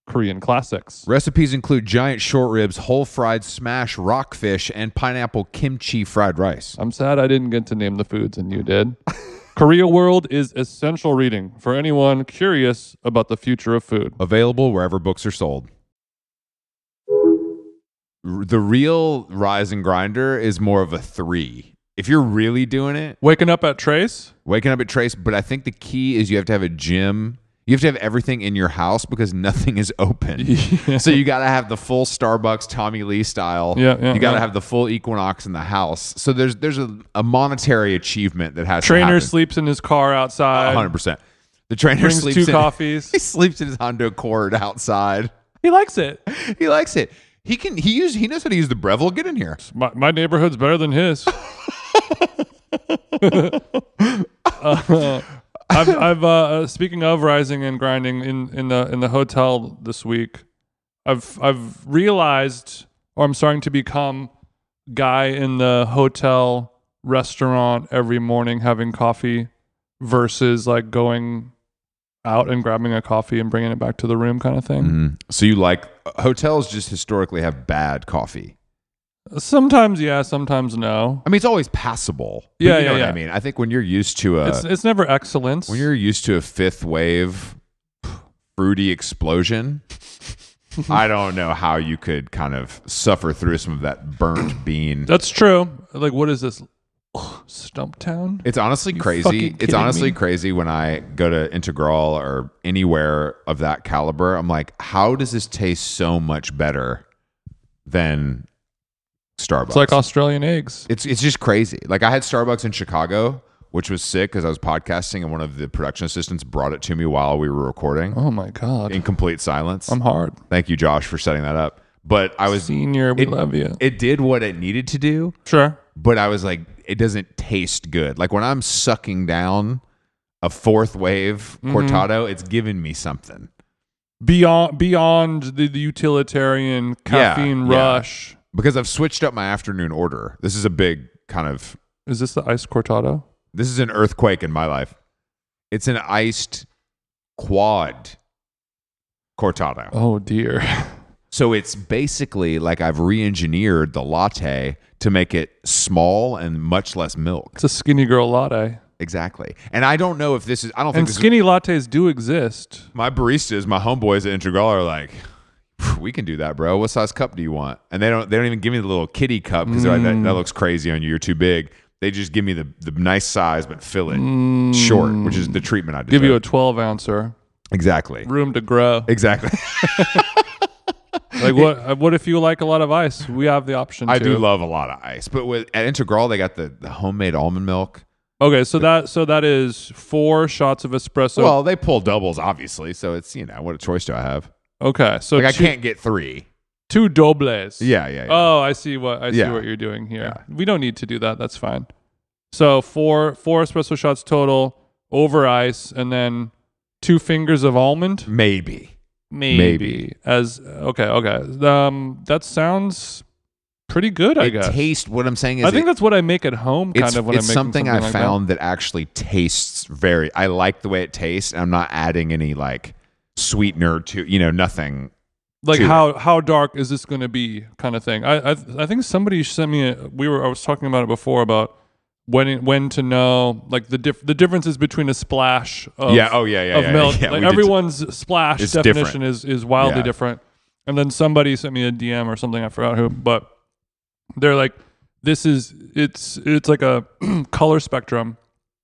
Korean classics. Recipes include giant short ribs, whole fried smash rockfish, and pineapple kimchi fried rice. I'm sad I didn't get to name the foods and you did. Korea World is essential reading for anyone curious about the future of food. Available wherever books are sold. R- The real Rise and Grinder is more of a three. If you're really doing it, Waking up at Trace? waking up at Trace, but I think the key is you have to have a gym. You have to have everything in your house because nothing is open. Yeah. So you got to have the full Starbucks Tommy Lee style. Yeah, yeah, you got to yeah. have the full Equinox in the house. So there's there's a, a monetary achievement that has Trainer to happen. sleeps in his car outside. one hundred percent. The trainer Brings sleeps two in, coffees. He sleeps in his Honda Accord outside. He likes it. He likes it. He can he use he knows how to use the Breville. Get in here. My, my neighborhood's better than his. uh, I've, I've uh, speaking of rising and grinding in, in the in the hotel this week, I've I've realized, or I'm starting to become guy in the hotel restaurant every morning having coffee versus like going out and grabbing a coffee and bringing it back to the room kind of thing. Mm-hmm. So you like hotels just historically have bad coffee. Sometimes yeah, sometimes no. I mean, it's always passable. But Yeah, you know yeah, what yeah. I mean. I think when you're used to a It's it's never excellence. when you're used to a fifth wave fruity explosion, I don't know how you could kind of suffer through some of that burnt bean. That's true. Like, what is this? Ugh, Stumptown? It's honestly You crazy. fucking It's kidding honestly me? crazy when I go to Integral or anywhere of that caliber. I'm like, how does this taste so much better than Starbucks? It's like Australian eggs. It's it's just crazy. Like I had Starbucks in Chicago, which was sick because I was podcasting and one of the production assistants brought it to me while we were recording Oh my god, in complete silence. I'm hard. Thank you, Josh, for setting that up. But I was Senior, we it, love you. It did what it needed to do, Sure. but I was like, it doesn't taste good. Like when I'm sucking down a fourth wave Mm-hmm. cortado, it's giving me something. Beyond beyond the, the utilitarian caffeine yeah. rush. Because I've switched up my afternoon order. This is a big kind of Is this the iced cortado? this is an earthquake in my life. It's an iced quad cortado. Oh dear. So it's basically like I've re-engineered the latte to make it small and much less milk. It's a skinny girl latte. Exactly. And I don't know if this is I don't think And this skinny lattes do exist. is, my baristas, my homeboys at Integral are like, we can do that, bro. What size cup do you want? And they don't they don't even give me the little kitty cup because they're like, that, that looks crazy on you. You're too big. They just give me the, the nice size but fill it short, which is the treatment I deserve. Give you a twelve ouncer. Exactly. Room to grow. Exactly. Like what? What if you like a lot of ice? We have the option. I to. do love a lot of ice. But with at Integral, they got the, the homemade almond milk. Okay, so that so that is four shots of espresso. Well, they pull doubles, obviously. So it's, you know, what choice do I have? okay, so Like, I two, can't get three. two dobles. Yeah, yeah, yeah. Oh, I see what I see Yeah. what you're doing here. Yeah. We don't need to do that. That's fine. So four four espresso shots total over ice, and then two fingers of almond. Maybe. Maybe, Maybe. as okay, okay. Um, that sounds pretty good. I it guess. tastes, what I'm saying is I think it- that's what I make at home. Kind it's, of when it's I'm making something, something I like found that. actually tastes very, I like the way it tastes. And I'm not adding any like sweetener to, you know, nothing. that. Like to how how dark is this going to be? Kind of thing. I I I think somebody sent me. A, we were I was talking about it before about when when to know like the diff, the differences between a splash of Yeah, oh, yeah, yeah, of yeah, milk. yeah, we Like did everyone's splash It's definition different. is is wildly Yeah. different. And then somebody sent me a D M or something, I forgot who, but they're like, this is it's it's like a color spectrum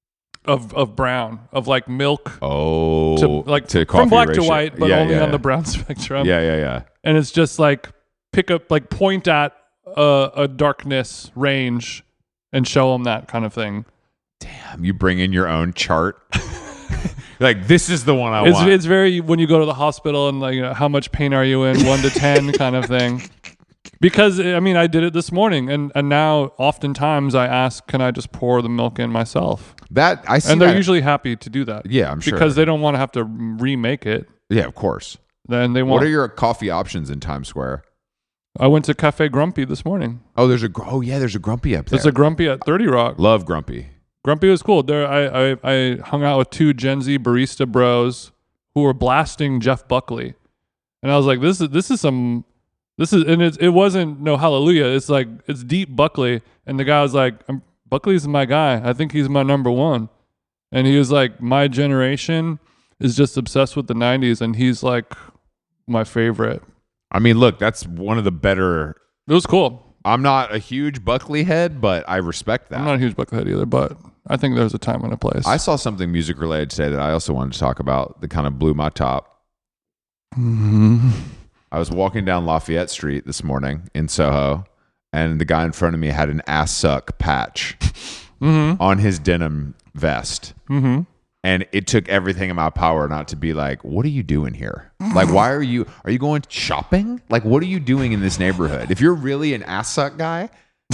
of of brown, of like milk Oh, to like to from coffee black to ratio. white, but Yeah, only yeah, on yeah. the brown spectrum. Yeah, yeah, yeah. And it's just like pick up like point at a, a darkness range and show them that kind of thing. Damn, you bring in your own chart. Like, this is the one I It's want. it's very when you go to the hospital and like, you know, how much pain are you in, one to ten kind of thing. Because I mean, I did it this morning, and and now oftentimes I ask, can I just pour the milk in myself? that I see And they're that- usually happy to do that. Yeah, I'm sure. because they don't want to have to remake it. Yeah, of course. Then they want. What are your coffee options in Times Square? I went to Cafe Grumpy this morning. Oh, there's a gr- oh yeah, there's a Grumpy up there. There's a Grumpy at thirty Rock. Love Grumpy. Grumpy was cool. There, I, I I hung out with two Gen Z barista bros who were blasting Jeff Buckley. and I was like, this is this is some this is and it it wasn't no hallelujah. It's like it's deep Buckley, and the guy was like, I'm, Buckley's my guy. I think he's my number one, and he was like, my generation is just obsessed with the nineties, and he's like my favorite. I mean, look, that's one of the better. It was cool. I'm not a huge Buckley head, but I respect that. I'm not a huge Buckley head either, but I think there's a time and a place. I saw something music related today that I also wanted to talk about that kind of blew my top. Mm-hmm. I was walking down Lafayette Street this morning in Soho, and the guy in front of me had an ass suck patch mm-hmm. on his denim vest. Mm-hmm. And it took everything in my power not to be like, what are you doing here? Like, why are you, are you going shopping? Like, what are you doing in this neighborhood? If you're really an ass suck guy,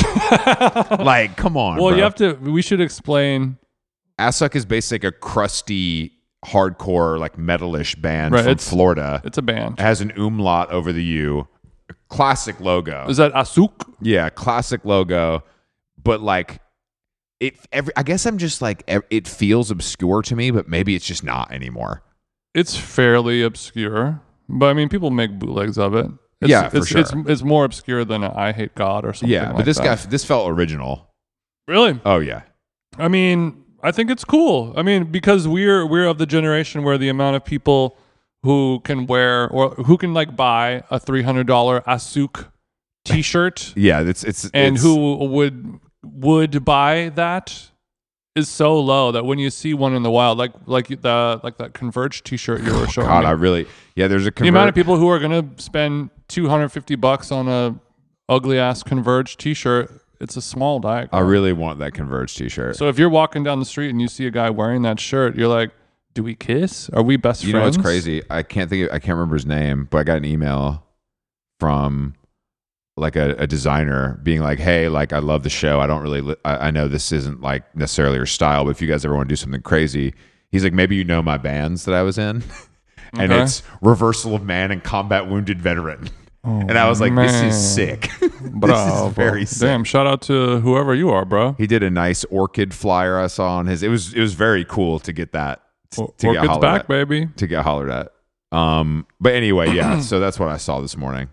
like, come on, Well, bro. you have to, we should explain. Ass suck is basically a crusty, hardcore, like metalish band Right, from it's- Florida. It's a band. It has an umlaut over the U. Classic logo. Is that Asuk? Yeah, classic logo. But like, it. Every, I guess I'm just like, it feels obscure to me, but maybe it's just not anymore. It's fairly obscure, but I mean, people make bootlegs of it. It's, Yeah, for it's, sure. It's, it's more obscure than a I Hate God or something. Yeah, like but this that. guy, this felt original. Really? Oh yeah. I mean, I think it's cool. I mean, because we're we're of the generation where the amount of people who can wear or who can like buy a three hundred dollar Asuk T-shirt Yeah, it's it's and it's, who would would buy that is so low that when you see one in the wild, like like the like that Converge T-shirt you were showing God, me, I really yeah. There's a the amount of convert. people who are gonna spend two hundred fifty bucks on a ugly ass Converge T-shirt, it's a small diet. I really want that Converge T-shirt. So if you're walking down the street and you see a guy wearing that shirt, you're like, do we kiss? Are we best You know friends? what's crazy? I can't think. Of, I can't remember his name, but I got an email from like a, a designer being like, "Hey, like I love the show. I don't really. Li- I, I know this isn't like necessarily your style, but if you guys ever want to do something crazy, he's like, maybe you know my bands that I was in, and Okay. it's Reversal of Man and Combat Wounded Veteran." Oh, And I was like, "This man. is sick. Bro, this is very sick." Damn, shout out to whoever you are, bro. He did a nice orchid flyer I saw on his. It was it was very cool to get that. To, Or- to get Orchid's hollered back, at. baby. to get hollered at. Um, but anyway, yeah. So that's what I saw this morning.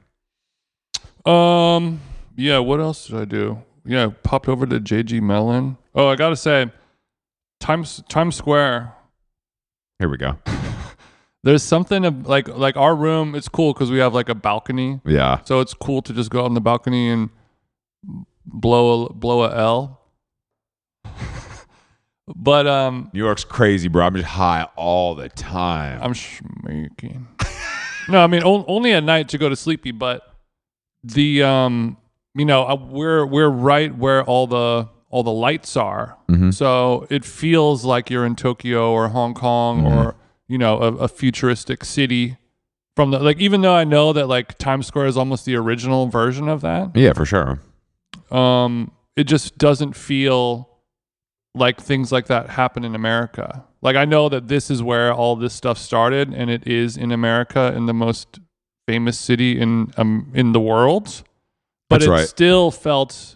Um, yeah, what else did I do? Yeah, popped over to J G Mellon. Oh, I gotta say, Times Times Square. Here we go. There's something of, like like our room. It's cool because we have like a balcony, Yeah. so it's cool to just go out on the balcony and blow a, blow a L. But um, New York's crazy, bro. I'm just high all the time. I'm schmaking. No, I mean on, only at night to go to sleepy, but the um, you know, uh, we're we're right where all the all the lights are, Mhm. so it feels like you're in Tokyo or Hong Kong Mhm. or you know a, a futuristic city. From the like, even though I know that like Times Square is almost the original version of that, Yeah, for sure. um, it just doesn't feel like things like that happen in America. Like I know that this is where all this stuff started, and it is in America, in the most famous city in um in the world. But That's it right. still felt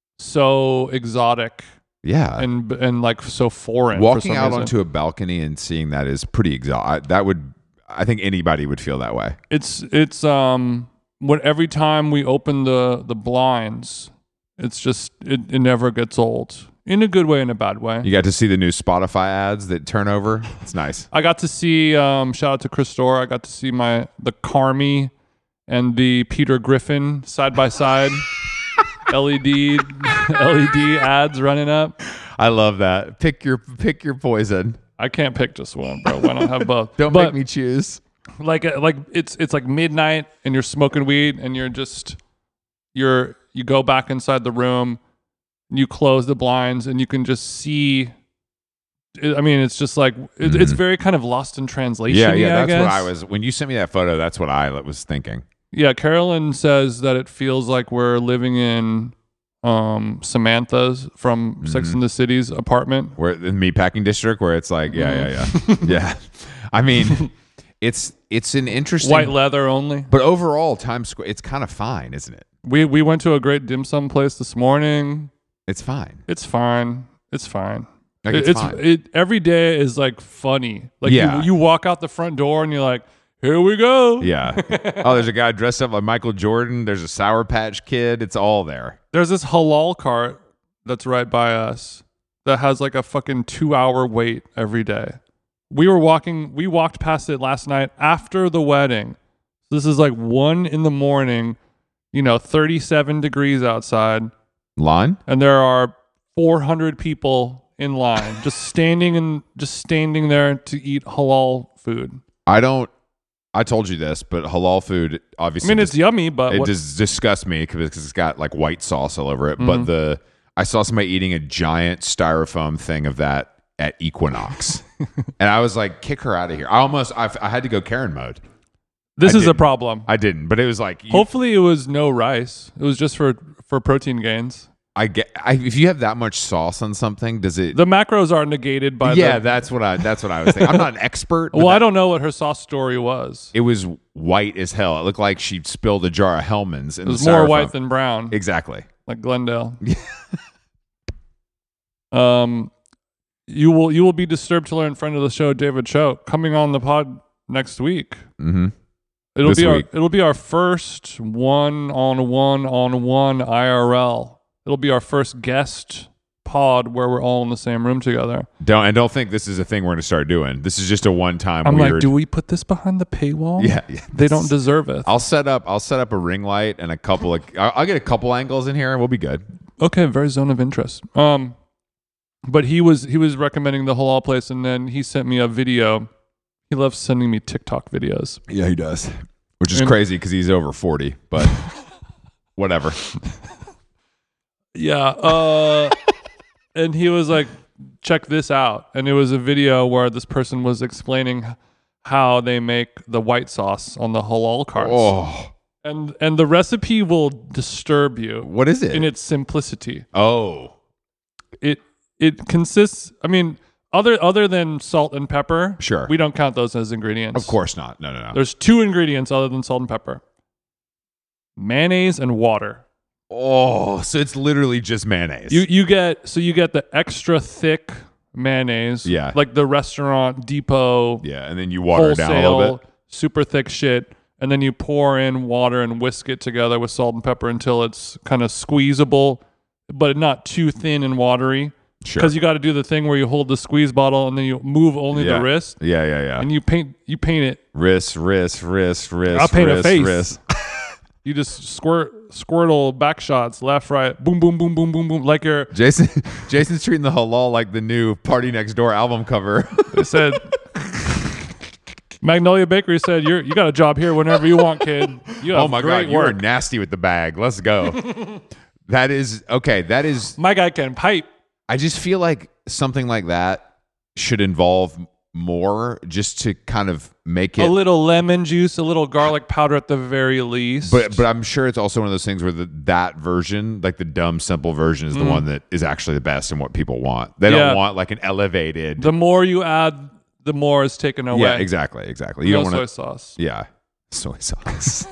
so exotic Yeah. and and like so foreign. for Walking some out reason. onto a balcony and seeing that is pretty exotic. That would, I think anybody would feel that way. it's it's um when every time we open the the blinds, it's just it, it never gets old. In a good way and a bad way. You got to see the new Spotify ads that turn over. It's nice. I got to see, um, shout out to Chris Dorr, I got to see my the Carmi and the Peter Griffin side by side L E D L E D ads running up. I love that. Pick your pick your poison. I can't pick just one, bro. Why not have both? Don't But make me choose. like uh, like it's it's like midnight and you're smoking weed and you're just you're you go back inside the room, you close the blinds and you can just see. I mean, it's just like it, it's very kind of lost in translation. Yeah, yeah. I That's guess. what I was. When you sent me that photo, that's what I was thinking. Yeah, Carolyn says that it feels like we're living in um, Samantha's from Sex Mm-hmm. and the City's apartment. Where in the meatpacking district, where it's like, yeah, yeah, yeah, yeah. I mean, it's it's an interesting White leather only. but overall, Times Square, it's kind of fine, isn't it? We we went to a great dim sum place this morning. It's fine. It's fine. It's fine. Like, It- it's, fine. It, every day is like funny. Like Yeah. you, you walk out the front door and you're like, here we go. Yeah. Oh, there's a guy dressed up like Michael Jordan. There's a Sour Patch Kid. It's all there. There's this halal cart that's right by us that has like a fucking two hour wait every day. We were walking, we walked past it last night after the wedding. This is like one in the morning, you know, thirty-seven degrees outside. Line? And there are four hundred people in line just standing and just standing there to eat halal food. I don't, I told you this, but halal food obviously. I mean, it's dis- yummy, but it what- just disgusts me because it's got like white sauce all over it. Mm-hmm. But the, I saw somebody eating a giant styrofoam thing of that at Equinox. And I was like, kick her out of here. I almost, I, I had to go Karen mode. this I is a didn't. problem. I didn't, but it was like, you, Hopefully it was no rice. It was just for, for protein gains. I get, I, if you have that much sauce on something, does it? The macros are negated by yeah, the... that's what I, that's what I was thinking. I'm not an expert. but Well, that- I don't know what her sauce story was. It was white as hell. It looked like she spilled a jar of Hellman's. In It was the more styrofoam. white than brown, Exactly. like Glendale. um, you will you will be disturbed to learn friend of the show David Cho coming on the pod next week. Mm-hmm. It'll This be week. our it'll be our first one on one on one I R L. It'll be our first guest pod where we're all in the same room together. Don't and don't think this is a thing we're going to start doing. This is just a one-time. I'm weird, like, do we put this behind the paywall? Yeah, yeah. They don't deserve it. I'll set up. I'll set up a ring light and a couple of. I'll, I'll get a couple angles in here, and we'll be good. Okay, very zone of interest. Um, but he was he was recommending the halal place, and then he sent me a video. He loves sending me TikTok videos. Yeah, he does. Which is And- crazy because he's over forty, but whatever. Yeah. Uh, and he was like, check this out. And it was a video where this person was explaining how they make the white sauce on the halal carts. Oh, And and the recipe will disturb you what is it? in its simplicity. oh, It it consists, I mean, other other than salt and pepper, Sure. we don't count those as ingredients. of course not. No, no, no. There's two ingredients other than salt and pepper. Mayonnaise and water. Oh, so it's literally just mayonnaise. You you get so you get the extra thick mayonnaise, Yeah. like the restaurant depot yeah, and then you water it down a little wholesale bit. super thick shit, and then you pour in water and whisk it together with salt and pepper until it's kind of squeezable, but not too thin and watery. Sure. Because you got to do the thing where you hold the squeeze bottle and then you move only Yeah. the wrist, Yeah, yeah, yeah. and you paint you paint it. Wrist, wrist, wrist, wrist. I'll paint a wrist, face. Wrist. You just squirt squirtle back shots left, right, boom, boom, boom, boom, boom, boom, like you're. Jason, Jason's treating the halal like the new Party Next Door album cover. They said Magnolia Bakery said you're you got a job here whenever you want, kid. You have Oh my great god, you are work. nasty with the bag. Let's go. That is okay. That is. My guy can pipe. I just feel like something like that should involve more, just to kind of make A it. little lemon juice, a little garlic powder at the very least. But but I'm sure it's also one of those things where the, that version, like the dumb simple version, is the one that is actually the best and what people want. They Mm. Yeah. don't want like an elevated. the more you add, the more is taken away. yeah, exactly, exactly. You No don't soy want to. sauce. Yeah, soy sauce.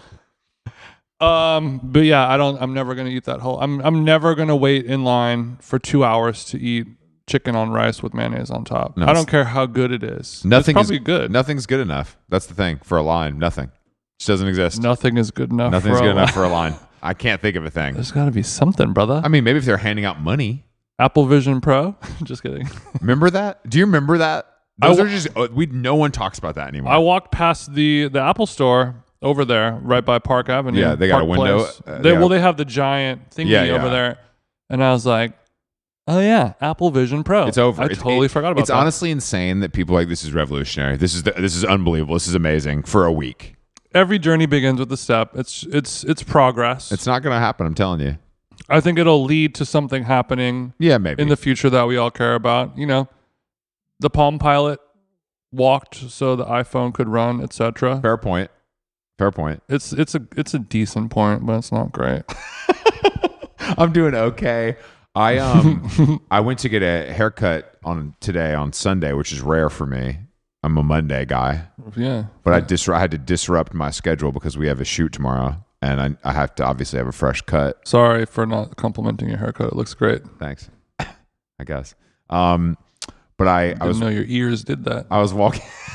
Um, but yeah, I don't. I'm never gonna eat that whole. I'm I'm never gonna wait in line for two hours to eat chicken on rice with mayonnaise on top. No, I it's- don't care how good it is. Nothing it's probably is good. Nothing's good enough. That's the thing for a line. Nothing. Just doesn't exist. Nothing is good enough. Nothing's for good a enough line. for a line. I can't think of a thing. There's got to be something, brother. I mean, maybe if they're handing out money. Apple Vision Pro. Just kidding. Remember that? Do you remember that? I Those wa- are just uh, we. No one talks about that anymore. I walked past the the Apple store over there, right by Park Avenue. Yeah, they got Park a window, Place. uh, they, yeah. Well, they have the giant thingy Yeah, yeah. over there, and I was like, "Oh yeah, Apple Vision Pro." It's over. I It's- totally it- forgot about It's that. honestly insane that people are like this is revolutionary. This is the, this is unbelievable. This is amazing for a week. Every journey begins with a step. It's it's it's progress. It's not going to happen. I'm telling you. I think it'll lead to something happening Yeah, maybe. in the future that we all care about. You know, the Palm Pilot walked so the iPhone could run, et cetera. Fair point. Fair point. It's it's a it's a decent point, but it's not great. I'm doing okay. I um I went to get a haircut on today on Sunday, which is rare for me. I'm a Monday guy, Yeah, but I dis- I had to disrupt my schedule because we have a shoot tomorrow, and I I have to obviously have a fresh cut. sorry for not complimenting your haircut. It looks great. Thanks. I guess. Um, but I I Didn't was know your ears did that. I was walking.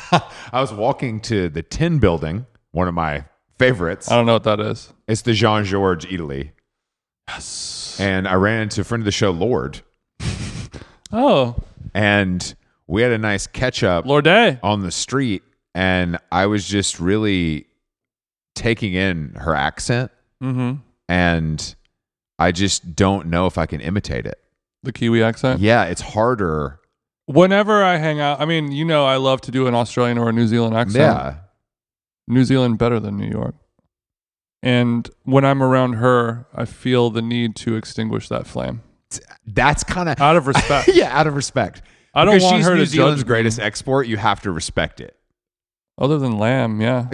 I was walking to the Tin Building, one of my favorites. I don't know what that is. It's the Jean Georges Eataly. Yes. And I ran into a friend of the show, Lord. Oh. And we had a nice catch up Lord Day. on the street. And I was just really taking in her accent. Mm-hmm. And I just don't know if I can imitate it. The Kiwi accent? Yeah, it's harder. Whenever I hang out, I mean, you know, I love to do an Australian or a New Zealand accent. Yeah. New Zealand better than New York. And when I'm around her, I feel the need to extinguish that flame. That's kind of Out of respect. yeah, out of respect. I don't because want she's her New to Zealand's judge greatest me. export. You have to respect it. Other than lamb, yeah.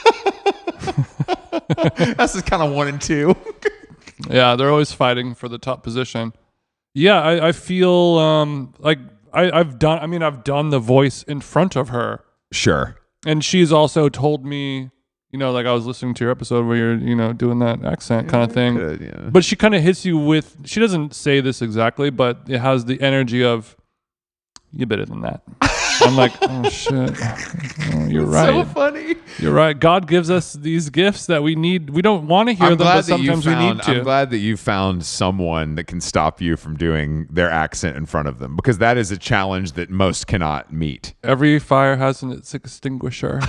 That's just kind of one and two. Yeah, they're always fighting for the top position. Yeah, I, I feel um, like I, I've done, I mean, I've done the voice in front of her. Sure. And she's also told me, you know, like I was listening to your episode where you're, you know, doing that accent kind of thing. Good, yeah. But she kind of hits you with, she doesn't say this exactly, but it has the energy of, you're better than that. I'm like, oh shit. Oh, you're It's right. so funny. You're right. God gives us these gifts that we need. We don't want to hear I'm them, glad but that you sometimes we found, need to. I'm glad that you found someone that can stop you from doing their accent in front of them, because that is a challenge that most cannot meet. Every fire has an its extinguisher.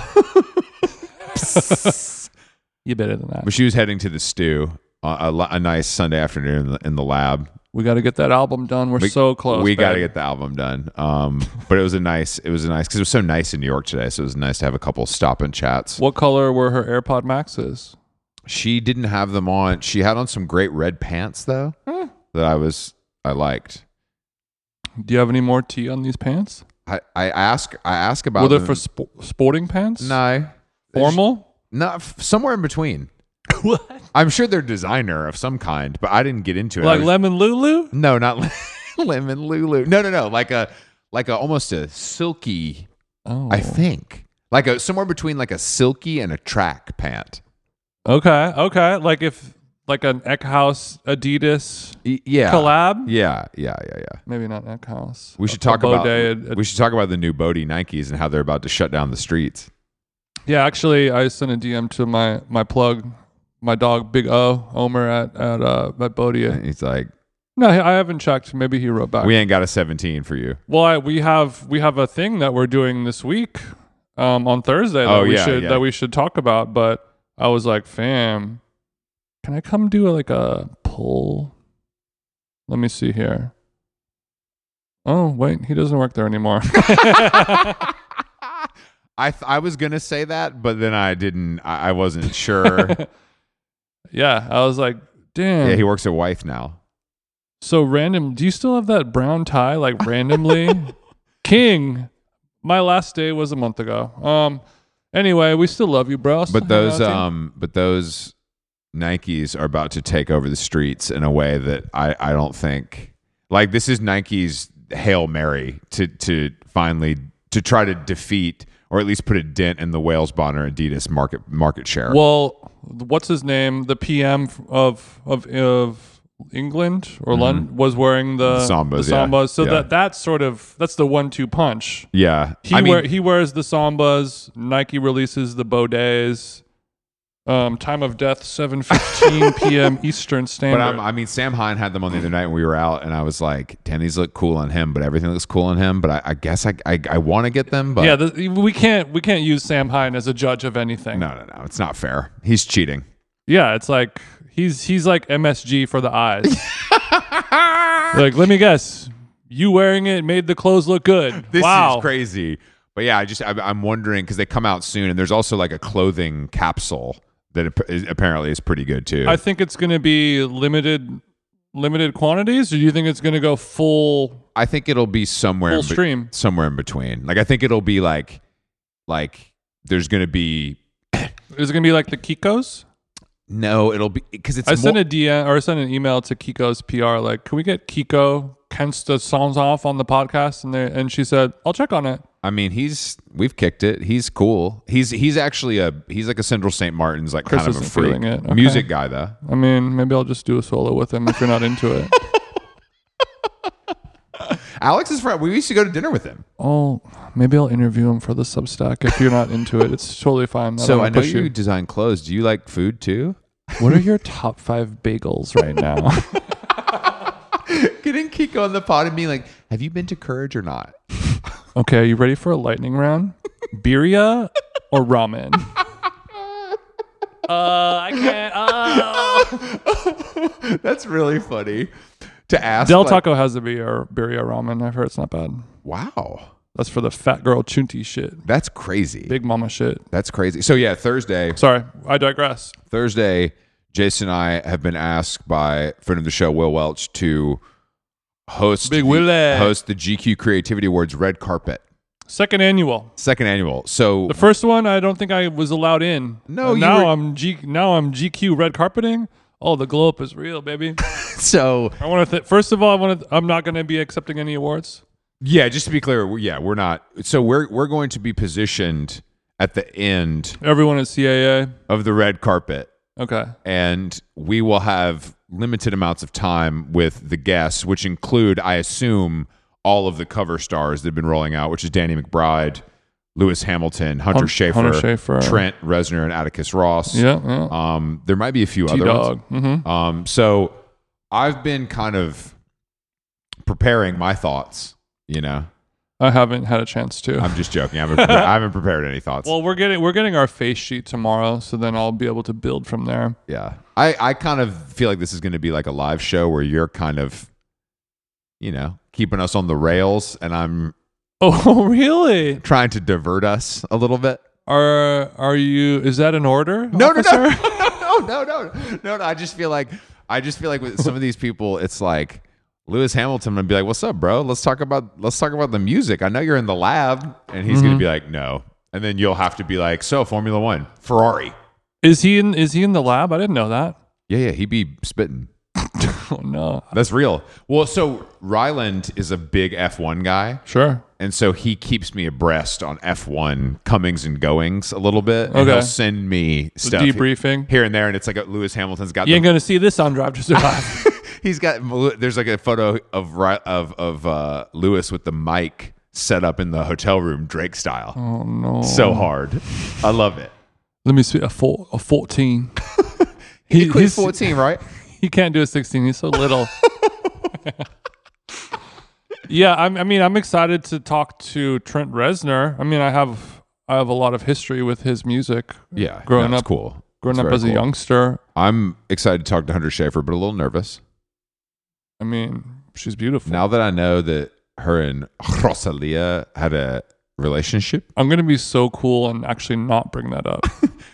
You better than that. But she was heading to the stew, uh, a, li- a nice Sunday afternoon in the, in the lab. We got to get that album done. We're We- so close. We got to babe. get the album done. Um, but it was a nice, it was a nice, because it was so nice in New York today. So it was nice to have a couple stop and chats. What color were her AirPod Maxes? She didn't have them on. She had on some great red pants though, Hmm. that I was, I liked. Do you have any more tea on these pants? I, I ask, I ask about Were they them. for sp- sporting pants? No. Formal? No, f- somewhere in between. What? I'm sure they're designer of some kind, but I didn't get into it. I Like was- Lemon Lulu? No, not le- lemon Lulu. No, no, no. Like a, like a almost a silky. Oh. I think like a somewhere between like a silky and a track pant. Okay. Okay. Like if, like an Eckhouse Adidas Y- yeah. collab? Yeah, yeah, yeah, yeah. Maybe not Eckhouse. We should A- talk a about Baudet, a- we should talk about the new Bodie Nikes and how they're about to shut down the streets. Yeah, actually, I sent a D M to my my plug, my dog Big O, Omer at at uh, at Bodia. And he's like, No, I haven't checked. Maybe he wrote back. "We ain't got a seventeen for you." well, I, we have we have a thing that we're doing this week, um, on Thursday that Oh, we yeah, should yeah. that we should talk about. But I was like, fam, can I come do like a pull? Let me see here. Oh wait, he doesn't work there anymore. I th- I was gonna say that, but then I didn't. I, I wasn't sure. Yeah, I was like, damn. Yeah, he works at Wife now. So random. Do you still have that brown tie? Like randomly, King. My last day was a month ago. Um. Anyway, we still love you, bro. I'll still But hang those out, team. um, but those Nikes are about to take over the streets in a way that I I don't think. Like this is Nike's Hail Mary to to finally to try to defeat or at least put a dent in the Wales Bonner Adidas market market share. Well, what's his name? The P M of of of England or London was wearing the, The Sambas, The yeah. Sambas. So Yeah. that that's sort of that's the one two punch. yeah, He I mean, wear, he wears the Sambas. Nike releases the Baudets. Um, time of death seven fifteen p.m. Eastern Standard. but I'm, I mean, Sam Hine had them on the other night when we were out, and I was like, "Damn, these look cool on him." But everything looks cool on him. But I, I guess I I, I want to get them. But yeah, the, we can't we can't use Sam Hine as a judge of anything. no, no, no, it's not fair. He's cheating. Yeah, it's like he's he's like M S G for the eyes. Like, let me guess, you wearing it made the clothes look good. This wow, is crazy. But yeah, I just I, I'm wondering because they come out soon, and there's also like a clothing capsule that ap- is, apparently is pretty good too. I think it's going to be limited limited quantities, or do you think it's going to go full I think it'll be somewhere full in be- stream? somewhere in between. Like I think it'll be like like there's going to be Is it going to be like the Kiko's? no, it'll be because it's I more, sent a D M or I sent an email to Kiko's P R. Like, can we get Kiko Kents the songs off on the podcast? And they and she said, I'll check on it. I mean, he's we've kicked it. He's cool. He's he's actually a he's like a Central Saint Martin's like Chris kind of a isn't freak feeling it. Okay. music guy though. I mean, maybe I'll just do a solo with him if you're not into it. Alex is friend. We used to go to dinner with him. Oh, maybe I'll interview him for the Substack if you're not into it. It's totally fine. I So don't I know push you you. design clothes. Do you like food too? What are your top five bagels right now? Getting Kiko on the pod and being like, have you been to Courage or not? Okay, are you ready for a lightning round? Birria or ramen? uh, I can't. Uh. That's really funny to ask. Del like, Taco has a birria, birria ramen. I've heard it's not bad. Wow. That's for the fat girl chunti shit. That's crazy. Big mama shit. That's crazy. So yeah, Thursday. Sorry, I digress. Thursday, Jason and I have been asked by friend of the show, Will Welch, to host Big the, Willie. host the G Q Creativity Awards red carpet. Second annual. Second annual. So The first one, I don't think I was allowed in. No, Uh, you now were- I'm G. Now I'm G Q red carpeting. Oh, the glow up is real, baby. so I want to. Th- first of all, I want to. I'm not going to be accepting any awards. yeah, just to be clear, we- yeah, we're not. So we're we're going to be positioned at the end Everyone is C A A. of the red carpet. Okay. And we will have limited amounts of time with the guests, which include, I assume, all of the cover stars that have been rolling out, which is Danny McBride, Lewis Hamilton, Hunter Hun- Schafer, Hunter Schafer. Trent Reznor, and Atticus Ross. Yeah. yeah. Um, there might be a few other T-Dog. ones. Mm-hmm. Um, so I've been kind of preparing my thoughts. You know, I haven't had a chance to. I'm just joking. I haven't, prepared, I haven't prepared any thoughts. well, we're getting we're getting our face sheet tomorrow, so then I'll be able to build from there. Yeah. I, I kind of feel like this is going to be like a live show where you're kind of, you know, keeping us on the rails and I'm Oh, really? trying to divert us a little bit. Are are you? Is that an order? No, no, officer? no, no, no, no, no, no. I just feel like, I just feel like with some of these people, it's like Lewis Hamilton would be like, what's up, bro? Let's talk about, let's talk about the music. I know you're in the lab. And he's going to be like, no. And then you'll have to be like, so Formula One, Ferrari. Is he in? Is he in the lab? I didn't know that. Yeah, yeah. He'd be spitting. Oh no. That's real. Well, so Ryland is a big F one guy. Sure. And so he keeps me abreast on F one comings and goings a little bit. And Okay. he'll send me The stuff debriefing. here and there. And it's like a, Lewis Hamilton's got You ain't the, gonna see this on Drive to Survive. he's got, there's like a photo of Ry- of of uh, Lewis with the mic set up in the hotel room, Drake style. oh no. So hard. I love it. Let me see a four, a fourteen. He, quit he's- fourteen, right? He can't do a sixteen. He's so little. yeah, I'm, I mean, I'm excited to talk to Trent Reznor. I mean, I have I have a lot of history with his music. Yeah. Growing that's up- cool. Growing It's up very as a cool. youngster, I'm excited to talk to Hunter Schafer, but a little nervous. I mean, she's beautiful. Now that I know that her and Rosalia had a relationship. I'm gonna be so cool and actually not bring that up.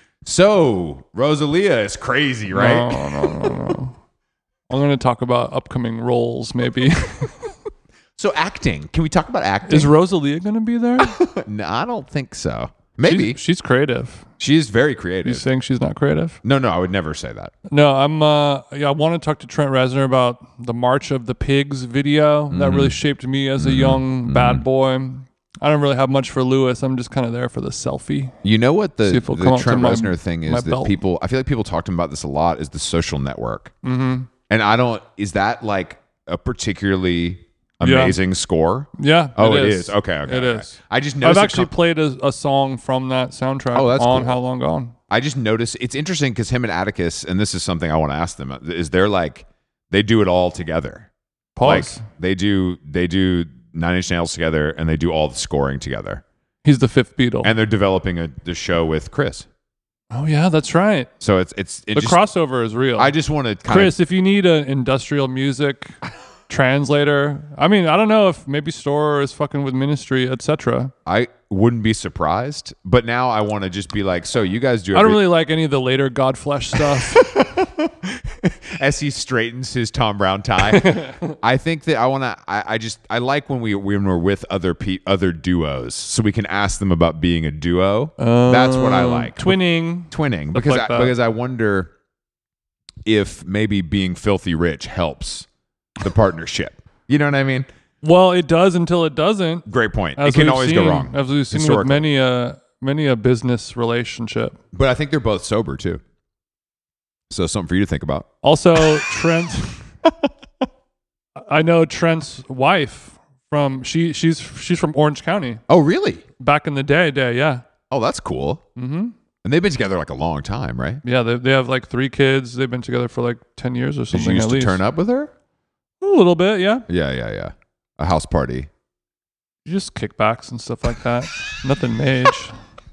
So Rosalia is crazy, right? No, no, no, no. I'm gonna talk about upcoming roles. Maybe So acting. Can we talk about acting? is Rosalia gonna be there? no, I don't think so. Maybe. she's, she's creative. She is very You creative. saying she's not creative? No, no, I would never say that. No, I'm. Uh, yeah, I want to talk to Trent Reznor about the March of the Pigs video that really shaped me as a young bad boy. I don't really have much for Lewis. I'm just kind of there for the selfie. You know what See the, if it'll the come up to Trent my- Reznor thing my is that belt. people, I feel like people talk to him about this a lot, is the Social Network. Mm-hmm. And I don't, is that like a particularly Yeah. amazing score? Yeah. Oh, it it is. is. Okay, okay. It okay. is. I just I've noticed. it actually com- played a, a song from that soundtrack Oh, that's on cool. How Long Gone. I just noticed it's interesting because him and Atticus, and this is something I want to ask them, is they're like, they do it all together. Pause. Like they do, they do Nine Inch Nails together, and they do all the scoring together, He's the fifth Beatle. and they're developing a the show with Chris. oh yeah, that's right. So it's it's it The just, crossover is real. I just want to kind Chris, if you need an industrial music translator, I mean, I don't know if maybe Storer is fucking with Ministry, et cetera. I wouldn't be surprised, but now I want to just be like, so you guys do. I don't every- really like any of the later Godflesh stuff. as he straightens his Tom Brown tie. I think that I want to. I, I just I like when we when we're with other pe- other duos, so we can ask them about being a duo. That's what I like. Twinning. Twinning, Stuff because like I, that. because I wonder if maybe being filthy rich helps the partnership. You know what I mean? Well, it does until it doesn't. Great point. As It can we've always seen, go wrong. As we've seen with historically. many a many a business relationship. But I think they're both sober too. So something for you to think about. Also, Trent. I know Trent's wife From she she's she's from Orange County. Oh, really? Back in the day, day, yeah. Oh, that's cool. Mm-hmm. And they've been together like a long time, right? Yeah, they they have like three kids. They've been together for like ten years or Did something you used at to least. turn up with her? A little bit, yeah. Yeah, yeah, yeah. A house party. Just kickbacks and stuff like that. Nothing major.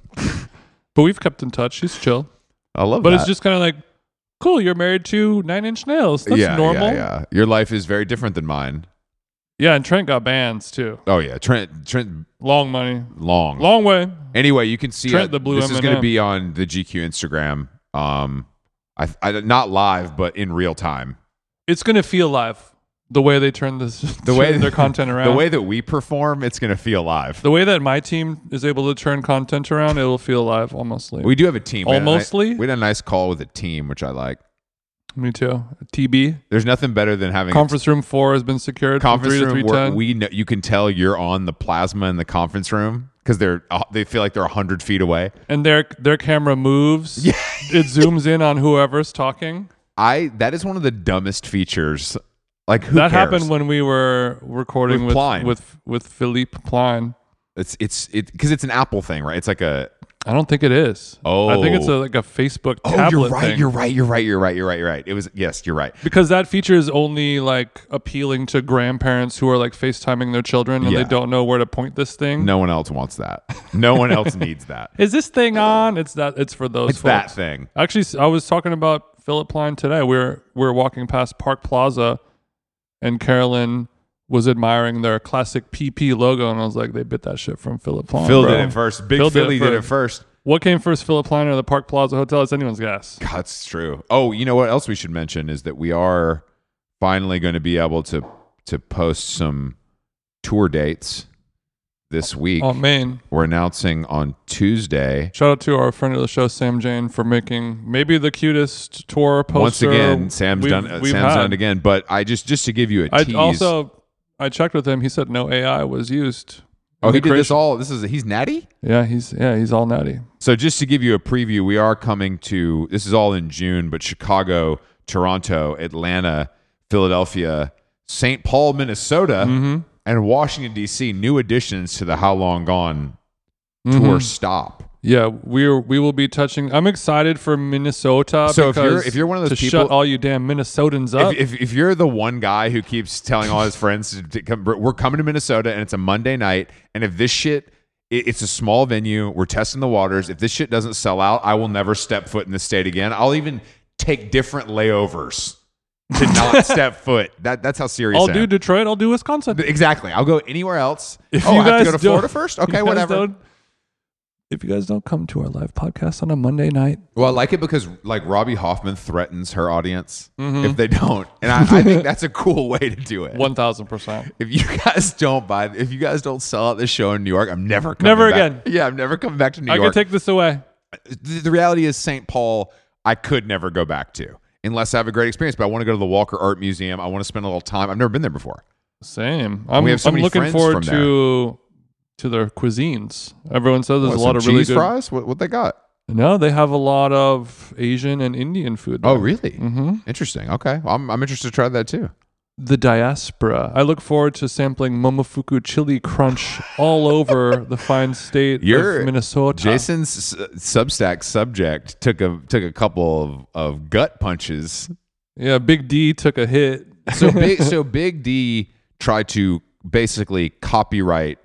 But we've kept in touch. She's chill. I love but that. But it's just kind of like, cool, you're married to Nine Inch Nails. That's yeah, normal. Yeah, yeah. Your life is very different than mine. Yeah, and Trent got bands too. Oh yeah, Trent. Trent. Long money. Long. Long way. Anyway, you can see Trent it. the blue This M and M. is going to be on the G Q Instagram. Um, I, I not live, but in real time. It's going to feel live. The way they turn this, the way their content around, the way that we perform, it's going to feel live. The way that my team is able to turn content around, it will feel live almostly. We do have a team. Almostly, we had, a, we had a nice call with a team, which I like. Me too. T B. There's nothing better than having conference room four has been secured. Conference from three room to where we know, you can tell you're on the plasma in the conference room because they're uh, they feel like they're a hundred feet away, and their their camera moves. Yeah. It zooms in on whoever's talking. I that is one of the dumbest features. Like who that cares? happened when we were recording with with with, with Philippe Plein. It's it's it because it's an Apple thing, right? It's like a. I don't think it is. Oh, I think it's a, like a Facebook oh, tablet you're right. thing. You're right. You're right. You're right. You're right. You're right. It was yes. You're right. Because that feature is only like appealing to grandparents who are like FaceTiming their children and Yeah. they don't know where to point this thing. No one else wants that. No one else needs that. Is this thing on? It's that. It's for those. It's folks. that thing. Actually, I was talking about Philip Plein today. We we're we we're walking past Park Plaza, and Carolyn was admiring their classic P P logo, and I was like, they bit that shit from Philip Plein. Phil bro. did it first. Big Phil did it Philly did it first. first. What came first, Philip Plein or the Park Plaza Hotel? It's anyone's guess. God, that's true. Oh, you know what else we should mention is that we are finally going to be able to to post some tour dates this week. Oh, man. We're announcing on Tuesday. Shout out to our friend of the show, Sam Jane, for making maybe the cutest tour poster. Once again, Sam's we've, done. Uh, we've Sam's had. done it again. But I just just to give you a I tease. also I checked with him. He said no A I was used. oh, he did creation. this all. This is he's natty. Yeah, he's yeah he's all natty. So just to give you a preview, we are coming to. This is all in June, but Chicago, Toronto, Atlanta, Philadelphia, Saint Paul, Minnesota. Mm-hmm. And Washington, D C, new additions to the How Long Gone Mm-hmm. tour stop. Yeah, we're we will be touching. I'm excited for Minnesota. So if you're- because if you're one of those to people- shut all you damn Minnesotans up. If, if, if you're the one guy who keeps telling all his friends, to, to come, we're coming to Minnesota and it's a Monday night, and if this shit, it, it's a small venue, we're testing the waters. If this shit doesn't sell out, I will never step foot in the state again. I'll even take different layovers to not step foot. That That's how serious I'll I do am. Detroit. I'll do Wisconsin. Exactly. I'll go anywhere else. If oh, you I have to guys go to don't- Florida first? if you Okay, guys whatever. don't- If you guys don't come to our live podcast on a Monday night, Well, I like it because like Robbie Hoffman threatens her audience Mm-hmm. if they don't, and I, I think that's a cool way to do it. one thousand percent. If you guys don't buy, if you guys don't sell out this show in New York, I'm never coming Never back. again. Yeah, I'm never coming back to New I can York. take this away. the, the reality is, Saint Paul, I could never go back to unless I have a great experience. But I want to go to the Walker Art Museum. I want to spend a little time. I've never been there before. Same. I'm, We have so I'm many looking friends forward from to to their cuisines. Everyone says there's What, a lot some of really cheese good. fries. What, what they got? No, they have a lot of Asian and Indian food. Oh, there. really? Mm-hmm. Interesting. Okay, well, I'm I'm interested to try that too. The diaspora. I look forward to sampling Momofuku chili crunch all over the fine state You're- of Minnesota. Jason's s- Substack subject took a took a couple of, of gut punches. Yeah, Big D took a hit. So big so Big D tried to basically copyright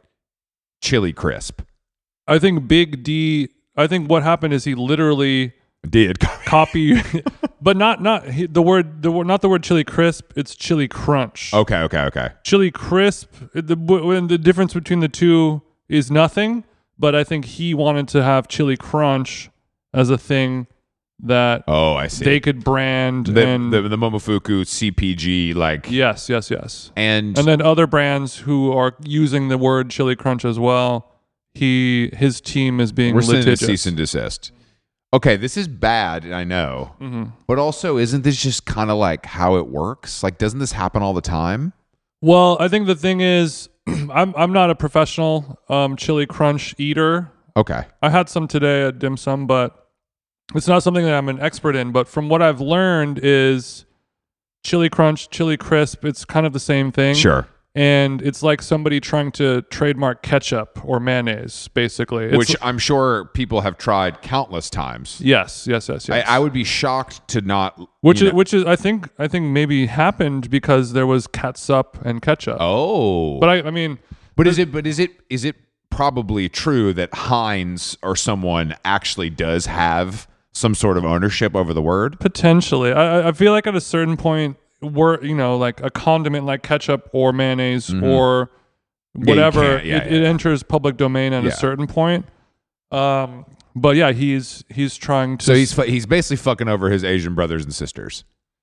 Chili Crisp. I think Big D. I think what happened is he literally Did copy, but not not he, the word the word not the word chili crisp. It's chili crunch. okay, okay, okay. Chili crisp. The when the difference between the two is nothing. But I think he wanted to have chili crunch as a thing that Oh, I see. they could brand the, and the the Momofuku C P G like yes, yes, yes. and, And then other brands who are using the word chili crunch as well. He his team is being we're sending a litigious. cease and desist. Okay, this is bad, I know. Mm-hmm. But also, isn't this just kind of like how it works? Like, doesn't this happen all the time? Well, I think the thing is, I'm I'm not a professional um, chili crunch eater. Okay. I had some today at dim sum, but it's not something that I'm an expert in. But from what I've learned is chili crunch, chili crisp, it's kind of the same thing. Sure. And it's like somebody trying to trademark ketchup or mayonnaise, basically. It's, Which I'm sure people have tried countless times. Yes, yes, yes, yes. I, I would be shocked to not. Which you is, know, which is, I think, I think maybe happened because there was catsup and ketchup. Oh, But I, I mean, but is it? But is it? Is it probably true that Heinz or someone actually does have some sort of ownership over the word? potentially, I, I feel like at a certain point, were you know, like a condiment like ketchup or mayonnaise Mhm. or Yeah, you whatever, can't- yeah, it, yeah, it yeah. enters public domain at Yeah. a certain point. Um, but yeah, he's he's trying to. So he's fu- he's basically fucking over his Asian brothers and sisters.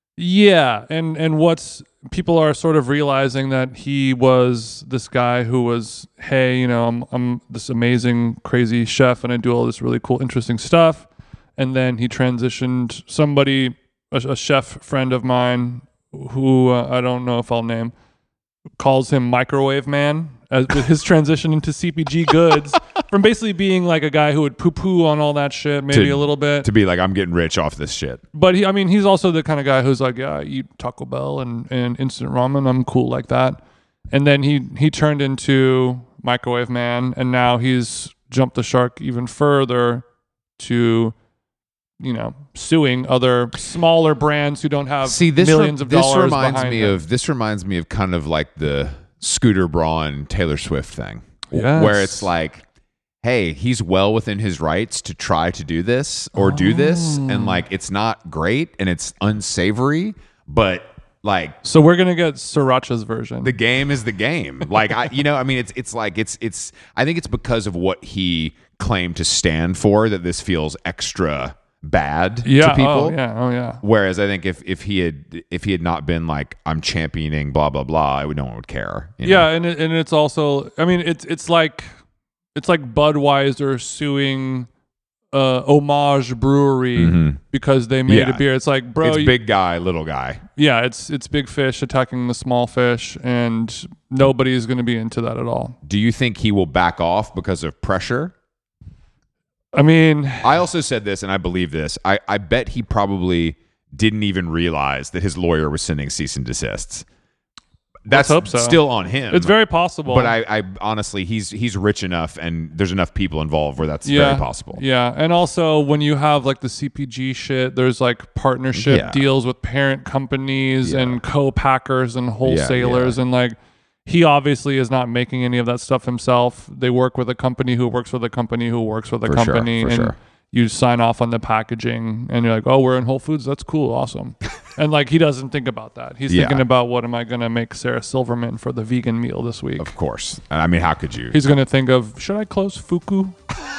Yeah, and and what's people are sort of realizing that he was this guy who was, hey, you know, I'm I'm this amazing crazy chef and I do all this really cool interesting stuff, and then he transitioned somebody, a, a chef friend of mine who uh, I don't know if I'll name, calls him Microwave Man as with his transition into C P G goods from basically being like a guy who would poo-poo on all that shit maybe To- a little bit. To be like, I'm getting rich off this shit. But he, I mean, he's also the kind of guy who's like, yeah, I eat Taco Bell and, and instant ramen. I'm cool like that. And then he he turned into Microwave Man, and now he's jumped the shark even further to, you know, suing other smaller brands who don't have See, this millions rem- of this dollars reminds behind me them. of this reminds me of kind of like the Scooter Braun Taylor Swift thing, Yes. where it's like, hey, he's well within his rights to try to do this or do this, Oh. and like it's not great and it's unsavory, but like So we're gonna get Sriracha's version. the game is the game. Like I, you know, I mean, it's it's like it's it's. I think it's because of what he claimed to stand for that this feels extra bad yeah, to people. oh yeah, oh yeah. Whereas I think if, if he had if he had not been like, I'm championing blah blah blah, I would, no one would care. you know? Yeah, and it, and it's also, I mean, it's it's like it's like Budweiser suing uh, Homage Brewery Mhm. because they made Yeah. a beer. It's like, bro, it's you- big guy, little guy. yeah, it's it's big fish attacking the small fish, and nobody's going to be into that at all. Do you think he will back off because of pressure? I mean, I also said this, and I believe this. I, I bet he probably didn't even realize that his lawyer was sending cease and desists. That's hope so. still on him. it's very possible. But I, I honestly, he's he's rich enough, and there's enough people involved where that's yeah, very possible. Yeah, and also when you have like the C P G shit, there's like partnership Yeah. deals with parent companies Yeah. and co-packers and wholesalers, and like he obviously is not making any of that stuff himself. They work with a company who works with a company who works with a For sure, company, for and sure. you sign off on the packaging, and you're like, oh, we're in Whole Foods. That's cool, awesome. And like he doesn't think about that. He's Yeah. thinking about what am I going to make Sarah Silverman for the vegan meal this week. Of course. I mean, how could you? He's going to think of, should I close Fuku?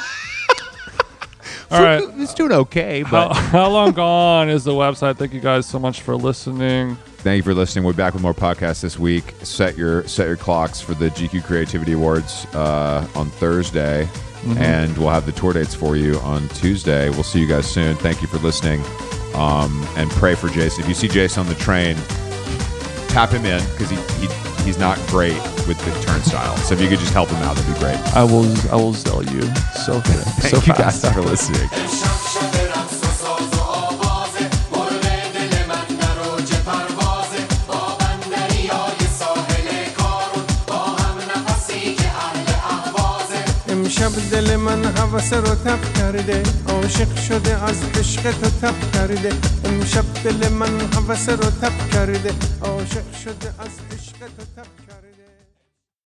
All right. It's doing okay, How, but how long gone is the website? Thank you guys so much for listening. thank you for listening. We'll be back with more podcasts this week. Set your set your clocks for the G Q Creativity Awards uh, on Thursday, Mm-hmm. and we'll have the tour dates for you on Tuesday. We'll see you guys soon. Thank you for listening, um, and pray for Jason. If you see Jason on the train, tap him in because he, he he's not great with the turnstile. So if you could just help him out, that'd be great. I will I will zell you so Thank so you fast. guys for listening. امشب دل من هوس رو تب کرده عاشق شده از عشق تو تب کرده امشب دل من هوس رو تب کرده عاشق شده از عشق تو تب کرده